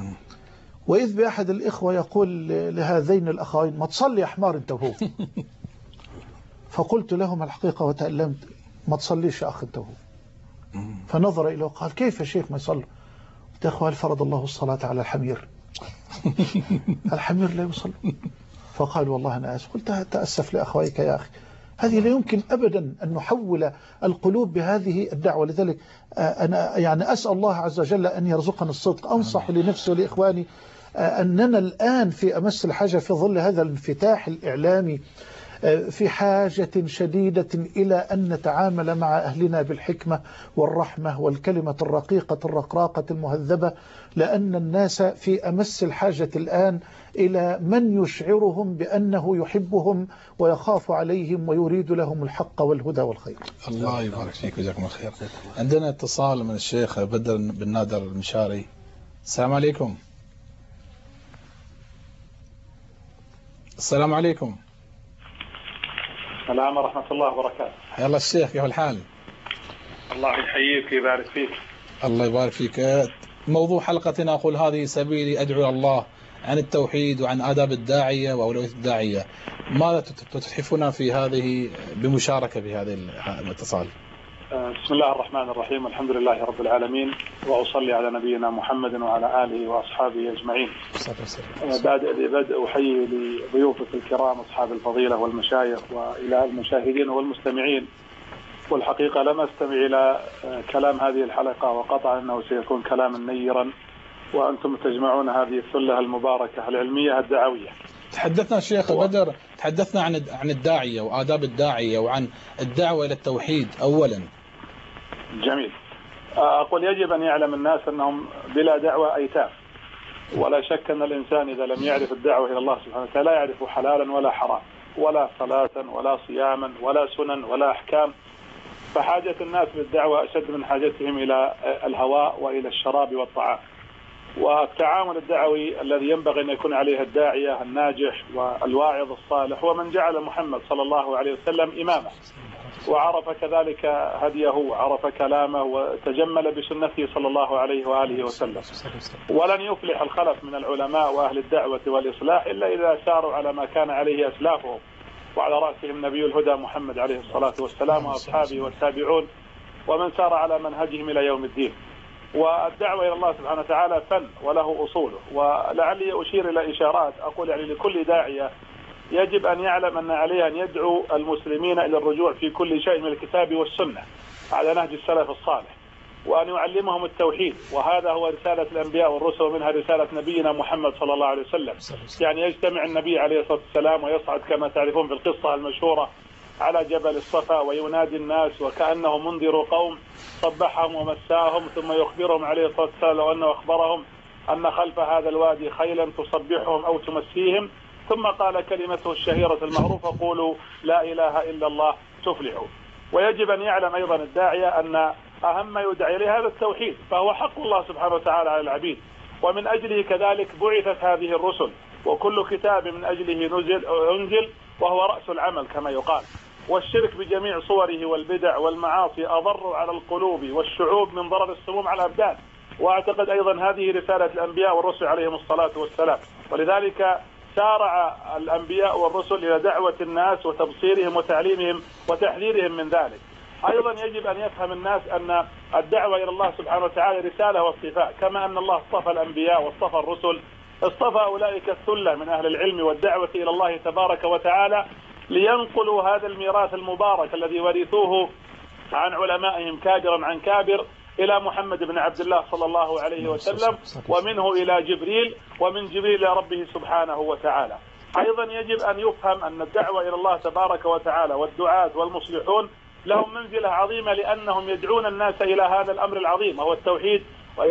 وإذ بأحد الإخوة يقول لهذين الأخوين ما تصلي يا حمار أنت وهو. فقلت لهم الحقيقة وتألمت، ما تصليش يا أخ أنت. فنظر إليه وقال كيف يا شيخ ما يصلي؟ قلت يا أخوة هل فرض الله الصلاة على الحمير؟ الحمير لا يصلي. فقال والله أنا آسف. قلت تأسف لأخويك يا أخي، هذه لا يمكن أبدا أن نحول القلوب بهذه الدعوة. لذلك أنا يعني أسأل الله عز وجل أن يرزقنا الصدق. أنصح لنفسي ولإخواني أننا الآن في أمس الحاجة في ظل هذا الانفتاح الإعلامي في حاجة شديدة إلى أن نتعامل مع أهلنا بالحكمة والرحمة والكلمة الرقيقة الرقراقة المهذبة، لأن الناس في أمس الحاجة الآن إلى من يشعرهم بأنه يحبهم ويخاف عليهم ويريد لهم الحق والهدى والخير.
الله يبارك فيك وجزاكم الخير. عندنا اتصال من الشيخ بدر بن نادر المشاري. السلام عليكم. السلام عليكم.
السلام ورحمة الله وبركاته.
حيا الله الشيخ، كيف الحال؟
الله يحييك ويبارك فيك.
الله يبارك فيك. موضوع حلقتنا أقول هذه سبيلي أدعو إلى الله، عن التوحيد وعن آداب الداعية وأولوية الداعية. ماذا تتحفنا في هذه بمشاركة بهذه الاتصال؟
بسم الله الرحمن الرحيم، الحمد لله رب العالمين، وأصلي على نبينا محمد وعلى آله وأصحابه أجمعين. بعد بدء أحيي لضيوفك الكرام أصحاب الفضيلة والمشايخ وإلى المشاهدين والمستمعين. والحقيقة لم أستمع إلى كلام هذه الحلقة، وقطعا أنه سيكون كلاما نيرا، وأنتم تجمعون هذه الثلة المباركة العلمية الدعوية.
تحدثنا شيخ و... بدر تحدثنا عن عن الداعية وآداب الداعية وعن الدعوة إلى التوحيد أولا.
جميل. أقول يجب أن يعلم الناس أنهم بلا دعوة أيتام، ولا شك أن الإنسان إذا لم يعرف الدعوة إلى الله سبحانه وتعالى لا يعرف حلالا ولا حرام ولا صلاة ولا صياما ولا سنن ولا أحكام. فحاجة الناس للدعوة أشد من حاجتهم إلى الهواء وإلى الشراب والطعام. والتعامل الدعوي الذي ينبغي أن يكون عليه الداعية الناجح والواعظ الصالح هو من جعل محمد صلى الله عليه وسلم إمامه، وعرف كذلك هديه وعرف كلامه وتجمل بسنته صلى الله عليه وآله وسلم. ولن يفلح الخلف من العلماء وأهل الدعوة والإصلاح إلا إذا ساروا على ما كان عليه أسلافهم، وعلى رأسهم نبي الهدى محمد عليه الصلاة والسلام وأصحابه والتابعون ومن سار على منهجهم إلى يوم الدين. والدعوة إلى الله سبحانه وتعالى فن وله أصوله. ولعلي أشير إلى إشارات أقول يعني لكل داعية يجب أن يعلم أن عليه أن يدعو المسلمين إلى الرجوع في كل شيء من الكتاب والسنة على نهج السلف الصالح، وأن يعلمهم التوحيد، وهذا هو رسالة الأنبياء والرسل، ومنها رسالة نبينا محمد صلى الله عليه وسلم. يعني يجتمع النبي عليه الصلاة والسلام ويصعد كما تعرفون في القصة المشهورة على جبل الصفا وينادي الناس وكأنه منذر قوم، صبحهم ومساهم، ثم يخبرهم عليه الصلاة والسلام لو أنه أخبرهم أن خلف هذا الوادي خيلا تصبحهم أو تمسيهم، ثم قال كلمته الشهيرة المعروفة قولوا لا إله إلا الله تفلحوا. ويجب أن يعلم أيضا الداعية أن أهم ما يدعي إليه هذا التوحيد، فهو حق الله سبحانه وتعالى على العبيد، ومن أجله كذلك بعثت هذه الرسل، وكل كتاب من أجله نزل أنزل وهو رأس العمل كما يقال. والشرك بجميع صوره والبدع والمعاصي أضر على القلوب والشعوب من ضرر السموم على الأبدان. وأعتقد أيضا هذه رسالة الأنبياء والرسل عليهم الصلاة والسلام، ولذلك سارع الأنبياء والرسل إلى دعوة الناس وتبصيرهم وتعليمهم وتحذيرهم من ذلك. أيضا يجب أن يفهم الناس أن الدعوة إلى الله سبحانه وتعالى رسالة واصطفاء، كما أن الله اصطفى الأنبياء واصطفى الرسل، اصطفى أولئك الثلة من أهل العلم والدعوة إلى الله تبارك وتعالى لينقلوا هذا الميراث المبارك الذي ورثوه عن علمائهم كابرا عن كابر إلى محمد بن عبد الله صلى الله عليه وسلم، ومنه إلى جبريل، ومن جبريل إلى ربه سبحانه وتعالى. أيضا يجب أن يفهم أن الدعوة إلى الله تبارك وتعالى والدعاة والمصلحون لهم منزلة عظيمة، لأنهم يدعون الناس إلى هذا الأمر العظيم وهو التوحيد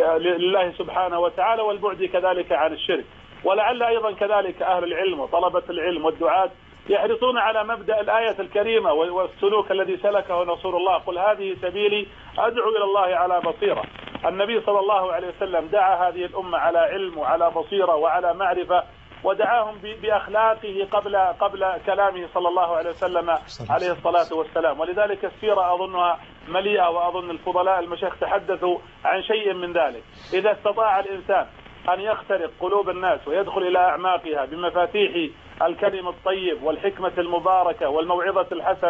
لله سبحانه وتعالى والبعد كذلك عن الشرك. ولعل أيضا كذلك أهل العلم وطلبة العلم والدعاة يحرصون على مبدأ الآية الكريمة والسلوك الذي سلكه رسول الله، قل هذه سبيلي أدعو إلى الله على بصيرة. النبي صلى الله عليه وسلم دعا هذه الأمة على علم وعلى بصيرة وعلى معرفة، ودعاهم بأخلاقه قبل قبل كلامه صلى الله عليه وسلم عليه الصلاة والسلام. ولذلك السيرة أظنها مليئة، وأظن الفضلاء المشايخ تحدثوا عن شيء من ذلك. إذا استطاع الإنسان أن يخترق قلوب الناس ويدخل إلى أعماقها بمفاتيح الكلم الطيب والحكمة المباركة والموعظة الحسنة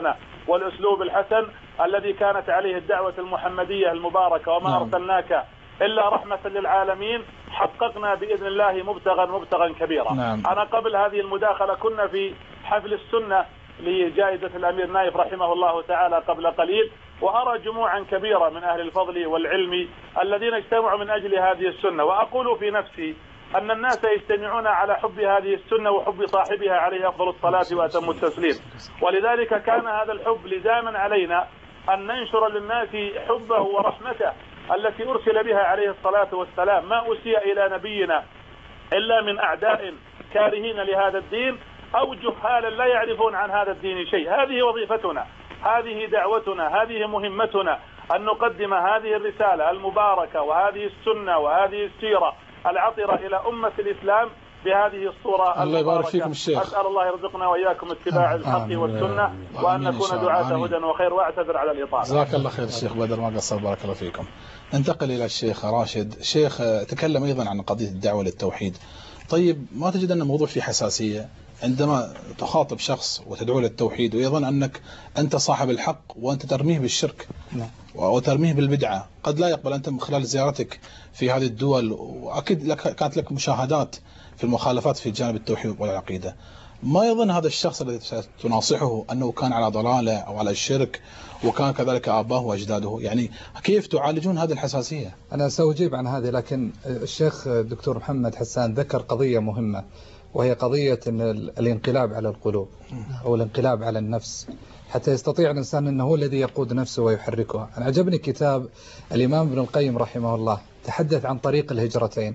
والأسلوب الحسن الذي كانت عليه الدعوة المحمدية المباركة، وما
نعم.
أرسلناك إلا رحمة للعالمين، حققنا بإذن الله مبتغا مبتغا كبيرا.
نعم.
أنا قبل هذه المداخلة كنا في حفل السنة لجائزة الأمير نايف رحمه الله تعالى قبل قليل، وأرى جموعا كبيرة من أهل الفضل والعلم الذين اجتمعوا من أجل هذه السنة، وأقول في نفسي أن الناس يجتمعون على حب هذه السنة وحب صاحبها عليه أفضل الصلاة وأتم التسليم، ولذلك كان هذا الحب لزاما علينا أن ننشر للناس حبه ورحمته التي أرسل بها عليه الصلاة والسلام. ما أسيء إلى نبينا إلا من أعداء كارهين لهذا الدين أو جهالا لا يعرفون عن هذا الدين شيء. هذه وظيفتنا، هذه دعوتنا، هذه مهمتنا، أن نقدم هذه الرسالة المباركة وهذه السنة وهذه السيرة العطرة إلى أمة الإسلام بهذه الصورة.
الله يبارك فيكم الشيخ.
أسأل الله يرزقنا وإياكم اتباع الحق والسنة، وأن نكون دعاة هدى وخير، وأعتذر على الإطالة.
جزاك الله خير الشيخ بدر، ما قصر، بارك الله فيكم. ننتقل إلى الشيخ راشد. شيخ تكلم أيضا عن قضية الدعوة للتوحيد. طيب ما تجد أن الموضوع فيه حساسية عندما تخاطب شخص وتدعو للتوحيد ويظن أنك أنت صاحب الحق وأنت ترميه بالشرك وترميه بالبدعة؟ قد لا يقبل. أنت من خلال زيارتك في هذه الدول وأكيد لك كانت لك مشاهدات في المخالفات في جانب التوحيد والعقيدة، ما يظن هذا الشخص الذي تناصحه أنه كان على ضلالة أو على الشرك وكان كذلك آباه وأجداده؟ يعني كيف تعالجون هذه الحساسية؟
أنا سأجيب عن هذه، لكن الشيخ الدكتور محمد حسان ذكر قضية مهمة، وهي قضية الانقلاب على القلوب أو الانقلاب على النفس حتى يستطيع الإنسان أنه هو الذي يقود نفسه ويحركها. أنا عجبني كتاب الإمام ابن القيم رحمه الله، تحدث عن طريق الهجرتين،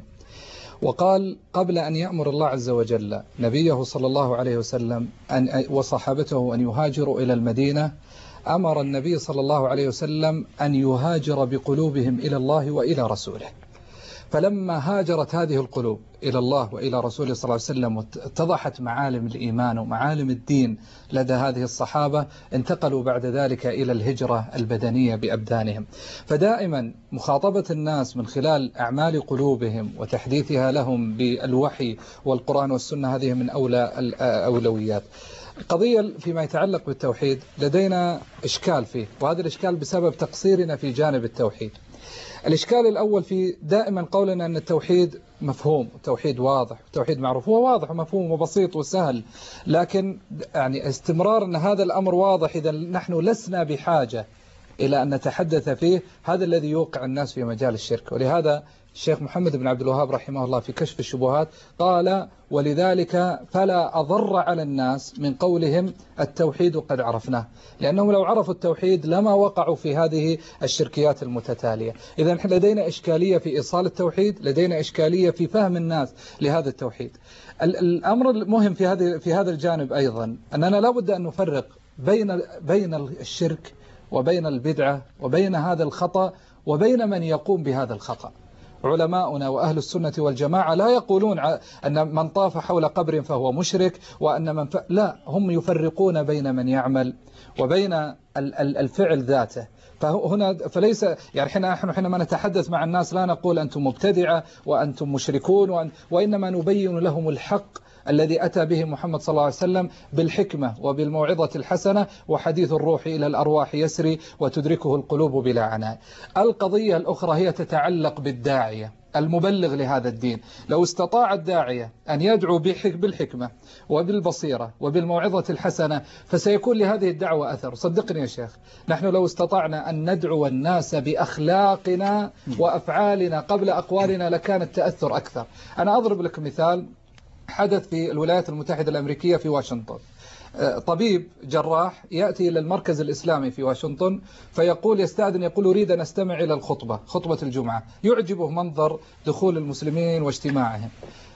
وقال قبل أن يأمر الله عز وجل نبيه صلى الله عليه وسلم أن وصحابته أن يهاجروا إلى المدينة، أمر النبي صلى الله عليه وسلم أن يهاجر بقلوبهم إلى الله وإلى رسوله. فلما هاجرت هذه القلوب إلى الله وإلى رسوله صلى الله عليه وسلم واتضحت معالم الإيمان ومعالم الدين لدى هذه الصحابة، انتقلوا بعد ذلك إلى الهجرة البدنية بأبدانهم. فدائما مخاطبة الناس من خلال أعمال قلوبهم وتحديثها لهم بالوحي والقرآن والسنة هذه من أولى الأولويات. قضية فيما يتعلق بالتوحيد لدينا إشكال فيه، وهذا الإشكال بسبب تقصيرنا في جانب التوحيد. الإشكال الأول في دائما قولنا أن التوحيد مفهوم، التوحيد واضح، التوحيد معروف، هو واضح ومفهوم وبسيط وسهل، لكن يعني استمرار أن هذا الأمر واضح إذا نحن لسنا بحاجة إلى أن نتحدث فيه، هذا الذي يوقع الناس في مجال الشرك. ولهذا الشيخ محمد بن عبد الوهاب رحمه الله في كشف الشبهات قال: ولذلك فلا أضر على الناس من قولهم التوحيد قد عرفناه، لأنهم لو عرفوا التوحيد لما وقعوا في هذه الشركيات المتتالية. إذا نحن لدينا إشكالية في إيصال التوحيد، لدينا إشكالية في فهم الناس لهذا التوحيد. الأمر المهم في هذا في هذا الجانب أيضا أننا لا بد أن نفرق بين بين الشرك وبين البدعة وبين هذا الخطأ وبين من يقوم بهذا الخطأ. علماؤنا وأهل السنة والجماعة لا يقولون أن من طاف حول قبر فهو مشرك، وأن من ف... لا، هم يفرقون بين من يعمل وبين الفعل ذاته. فهنا فليس يعني حين نحن حينما نتحدث مع الناس لا نقول أنتم مبتدعة وأنتم مشركون، وأن... وإنما نبين لهم الحق الذي أتى به محمد صلى الله عليه وسلم بالحكمة وبالموعظة الحسنة، وحديث الروح إلى الأرواح يسري وتدركه القلوب بلا عناء. القضية الأخرى هي تتعلق بالداعية المبلغ لهذا الدين. لو استطاع الداعية أن يدعو بالحكمة وبالبصيرة وبالموعظة الحسنة فسيكون لهذه الدعوة أثر. صدقني يا شيخ، نحن لو استطعنا أن ندعو الناس بأخلاقنا وأفعالنا قبل أقوالنا لكان التأثر أكثر. أنا أضرب لك مثال حدث في الولايات المتحدة الأمريكية في واشنطن. طبيب جراح يأتي إلى المركز الإسلامي في واشنطن فيقول يستأذن، يقول أريد أن أستمع إلى الخطبة، خطبة الجمعة. يعجبه منظر دخول المسلمين واجتماعهم.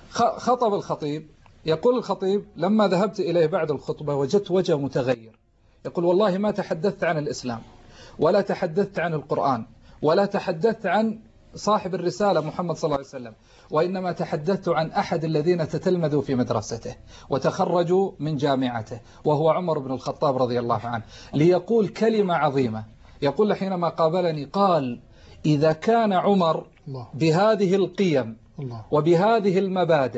خطب الخطيب، يقول الخطيب لما ذهبت إليه بعد الخطبة وجدت وجه متغير. يقول والله ما تحدثت عن الإسلام ولا تحدثت عن القرآن ولا تحدثت عن صاحب الرسالة محمد صلى الله عليه وسلم، وإنما تحدثت عن أحد الذين تتلمذوا في مدرسته وتخرجوا من جامعته، وهو عمر بن الخطاب رضي الله عنه، ليقول كلمة عظيمة. يقول حينما قابلني قال: إذا كان عمر بهذه القيم وبهذه المبادئ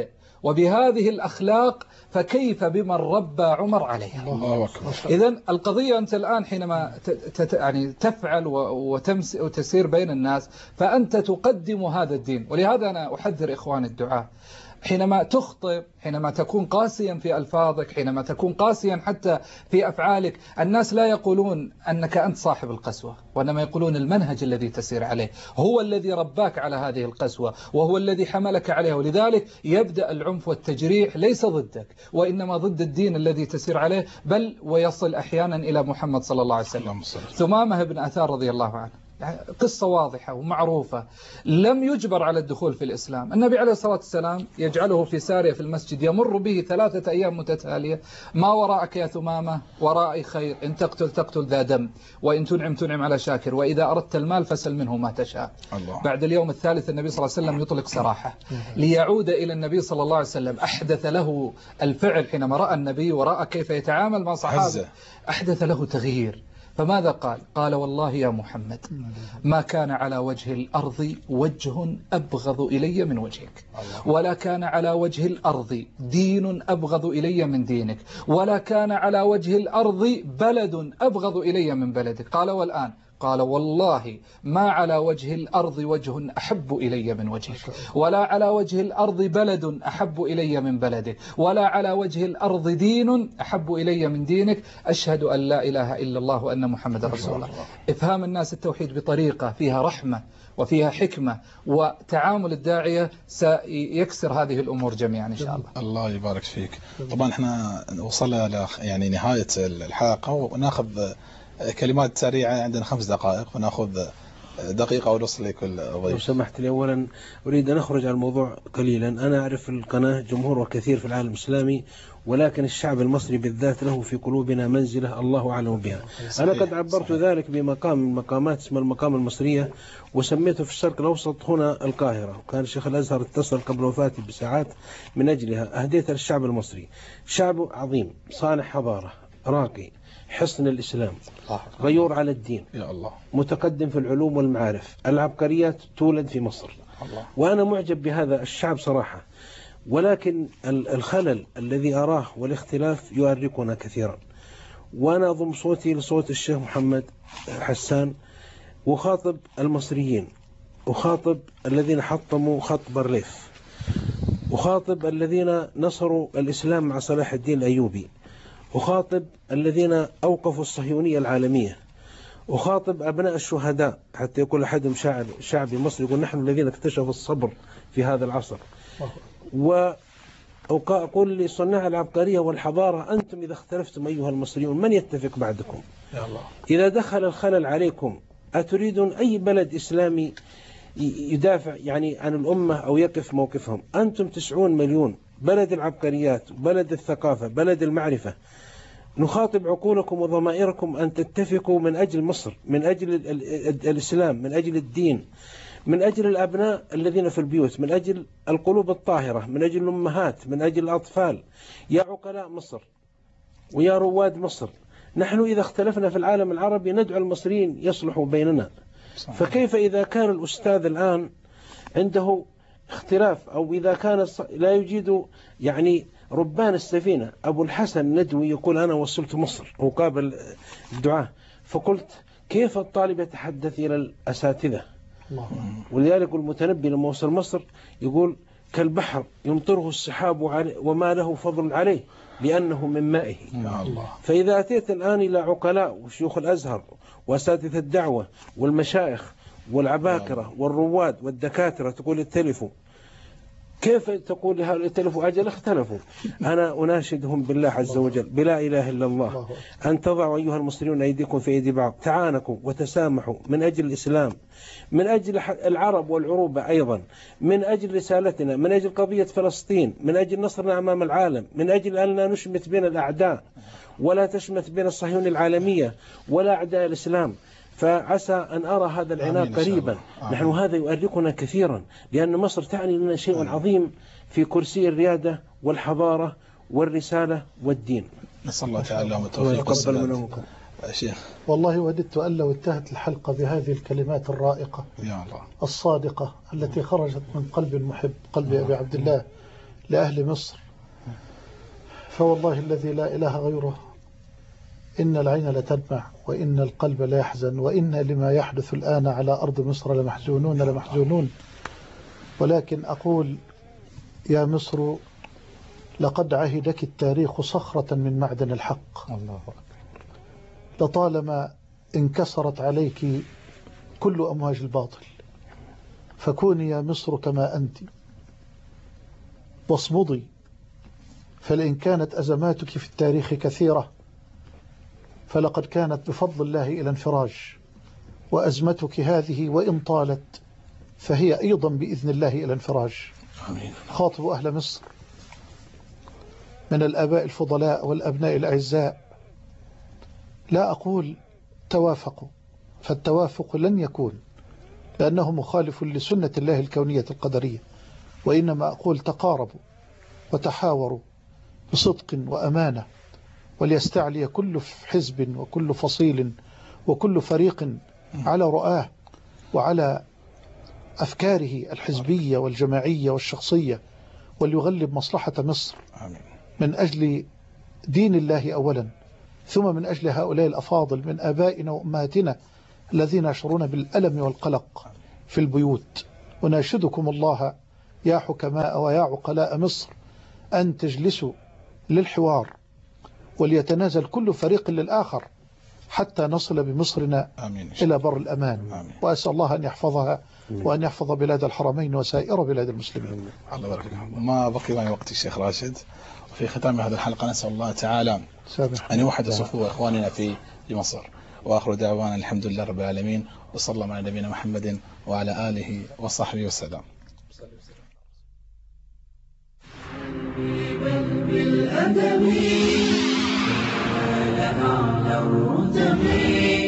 وبهذه الأخلاق فكيف بمن ربى عمر عليها.
الله أكبر.
إذن القضية أنت الآن حينما تت يعني تفعل وتمس وتسير بين الناس فأنت تقدم هذا الدين. ولهذا أنا أحذر إخوان الدعاء حينما تخطئ، حينما تكون قاسيا في ألفاظك، حينما تكون قاسيا حتى في أفعالك، الناس لا يقولون أنك أنت صاحب القسوة، وإنما يقولون المنهج الذي تسير عليه هو الذي رباك على هذه القسوة وهو الذي حملك عليها. ولذلك يبدأ العنف والتجريح ليس ضدك وإنما ضد الدين الذي تسير عليه، بل ويصل أحيانا إلى محمد صلى الله عليه وسلم. ثمامة بن أثار رضي الله عنه، قصة واضحة ومعروفة، لم يجبر على الدخول في الإسلام. النبي عليه الصلاة والسلام يجعله في سارية في المسجد، يمر به ثلاثة أيام متتالية: ما وراءك يا ثمامة؟ ورائي خير، إن تقتل تقتل ذا دم، وإن تنعم تنعم على شاكر، وإذا أردت المال فسل منه ما تشاء. الله. بعد اليوم الثالث النبي صلى الله عليه وسلم يطلق سراحه ليعود إلى النبي صلى الله عليه وسلم. أحدث له الفعل حينما رأى النبي ورأى كيف يتعامل مع صحابه، أحدث له تغيير. فماذا قال؟ قال: والله يا محمد ما كان على وجه الأرض وجه أبغض إلي من وجهك، ولا كان على وجه الأرض دين أبغض إلي من دينك، ولا كان على وجه الأرض بلد أبغض إلي من بلدك. قال: والآن؟ قال: والله ما على وجه الأرض وجه أحب إلي من وجهك، ولا على وجه الأرض بلد أحب إلي من بلدك، ولا على وجه الأرض دين أحب إلي من دينك. أشهد أن لا إله إلا الله وأن محمد رسول الله. إفهام الناس التوحيد بطريقة فيها رحمة وفيها حكمة وتعامل الداعية سيكسر هذه الأمور جميعا إن شاء الله.
الله يبارك فيك. طبعا احنا وصلنا يعني نهاية الحلقة، وناخذ كلمات سريعة، عندنا خمس دقائق ونأخذ دقيقة ونص لكل ضيف.
لو سمحت لي، أولا أريد أن أخرج عن الموضوع قليلا. أنا أعرف القناة جمهور كثير في العالم الإسلامي، ولكن الشعب المصري بالذات له في قلوبنا منزلة الله أعلم بها. صحيح. أنا قد عبرت صحيح. ذلك بمقام من مقامات اسمه المقام المصرية، وسميته في الشرق الأوسط هنا القاهرة، وكان الشيخ الأزهر اتصل قبل وفاته بساعات من أجلها. أهديتها للشعب المصري. شعب عظيم صانع حضارة راقي، حصن الإسلام، غيور على الدين، يا الله، متقدم في العلوم والمعارف، العبقريات تولد في مصر. الله. وأنا معجب بهذا الشعب صراحة، ولكن الخلل الذي أراه والاختلاف يؤرقنا كثيرا. وأنا أضم صوتي لصوت الشيخ محمد حسان، وخاطب المصريين، وخاطب الذين حطموا خط بارليف، وخاطب الذين نصروا الإسلام مع صلاح الدين الأيوبي، أخاطب الذين أوقفوا الصهيونية العالمية، أخاطب أبناء الشهداء، حتى يقول أحدهم شاعر شعبي مصري يقول: نحن الذين اكتشفوا الصبر في هذا العصر. وأقول لصناع العبقرية والحضارة: أنتم إذا اختلفتم أيها المصريون من يتفق بعدكم؟ يا الله. إذا دخل الخلل عليكم أتريدون أي بلد إسلامي يدافع يعني عن الأمة أو يقف موقفهم؟ أنتم تسعون مليون، بلد العبقريات، بلد الثقافة، بلد المعرفة. نخاطب عقولكم وضمائركم أن تتفقوا من أجل مصر، من أجل الإسلام، من أجل الدين، من أجل الأبناء الذين في البيوت، من أجل القلوب الطاهرة، من أجل الأمهات، من أجل الأطفال. يا عقلاء مصر ويا رواد مصر، نحن إذا اختلفنا في العالم العربي ندعو المصريين يصلحوا بيننا. فكيف إذا كان الأستاذ الآن عنده اختلاف، أو إذا كان لا يجيد يعني ربان السفينة؟ أبو الحسن الندوي يقول: أنا وصلت مصر، وقابل الدعاة، فقلت: كيف الطالب يتحدث إلى الأساتذة؟ ولذلك المتنبي لما وصل مصر يقول: كالبحر يمطره السحاب وما له فضل عليه لأنه من مائه. فإذا أتيت الآن إلى عقلاء وشيوخ الأزهر وأساتذة الدعوة والمشايخ والعباكرة والرواد والدكاترة تقول اتلفوا، كيف تقول لهؤلاء اتلفوا؟ أجل اختلفوا. أنا أناشدهم بالله عز وجل بلا إله إلا الله أن تضعوا أيها المصريون أيديكم في أيدي بعض، تعانقوا وتسامحوا من أجل الإسلام، من أجل العرب والعروبة أيضا، من أجل رسالتنا، من أجل قضية فلسطين، من أجل نصرنا أمام العالم، من أجل أن لا نشمت بين الأعداء ولا تشمت بين الصهيونية العالمية ولا أعداء الإسلام. فعسى أن أرى هذا العناء قريبا. نحن هذا يؤرقنا كثيرا، لأن مصر تعني لنا شيء عظيم في كرسي الريادة والحضارة والرسالة والدين.
نسأل الله تعالى التوفيق والسداد. شيخ
والله وددت أن لو انتهت الحلقة بهذه الكلمات الرائقة
يا الله
الصادقة التي خرجت من قلب المحب، قلب أبي عبد الله لأهل مصر، فوالله الذي لا إله غيره إن العين لتدمع وإن القلب لا يحزن، وإن لما يحدث الآن على أرض مصر لمحزونون لمحزونون. ولكن أقول يا مصر لقد عهدك التاريخ صخرة من معدن الحق،
الله
لطالما انكسرت عليك كل أمواج الباطل، فكوني يا مصر كما أنت واصمدي، فلئن كانت أزماتك في التاريخ كثيرة فلقد كانت بفضل الله إلى انفراج، وأزمتك هذه وإن طالت فهي أيضا بإذن الله إلى انفراج. خاطب أهل مصر من الآباء الفضلاء والأبناء الأعزاء، لا أقول توافقوا، فالتوافق لن يكون لأنه مخالف لسنة الله الكونية القدرية، وإنما أقول تقاربوا وتحاوروا بصدق وأمانة، وليستعلي كل حزب وكل فصيل وكل فريق على رؤاه وعلى أفكاره الحزبية والجماعية والشخصية، وليغلب مصلحة مصر من أجل دين الله أولا، ثم من أجل هؤلاء الأفاضل من آبائنا وأمهاتنا الذين يشعرون بالألم والقلق في البيوت. وناشدكم الله يا حكماء ويا عقلاء مصر أن تجلسوا للحوار، وليتنازل كل فريق للآخر حتى نصل بمصرنا آمين إلى بر الأمان. آمين. وأسأل الله أن يحفظها وأن يحفظ بلاد الحرمين وسائر بلاد المسلمين.
الله يبارك فيكم. ما بقي معي وقت الشيخ راشد. وفي ختام هذه الحلقة نسأل الله تعالى أن يوحد صفوف إخواننا في مصر، وآخر دعوانا الحمد لله رب العالمين، وصلى الله على نبينا محمد وعلى آله وصحبه وسلم.
بالأدب على أعلى الرتب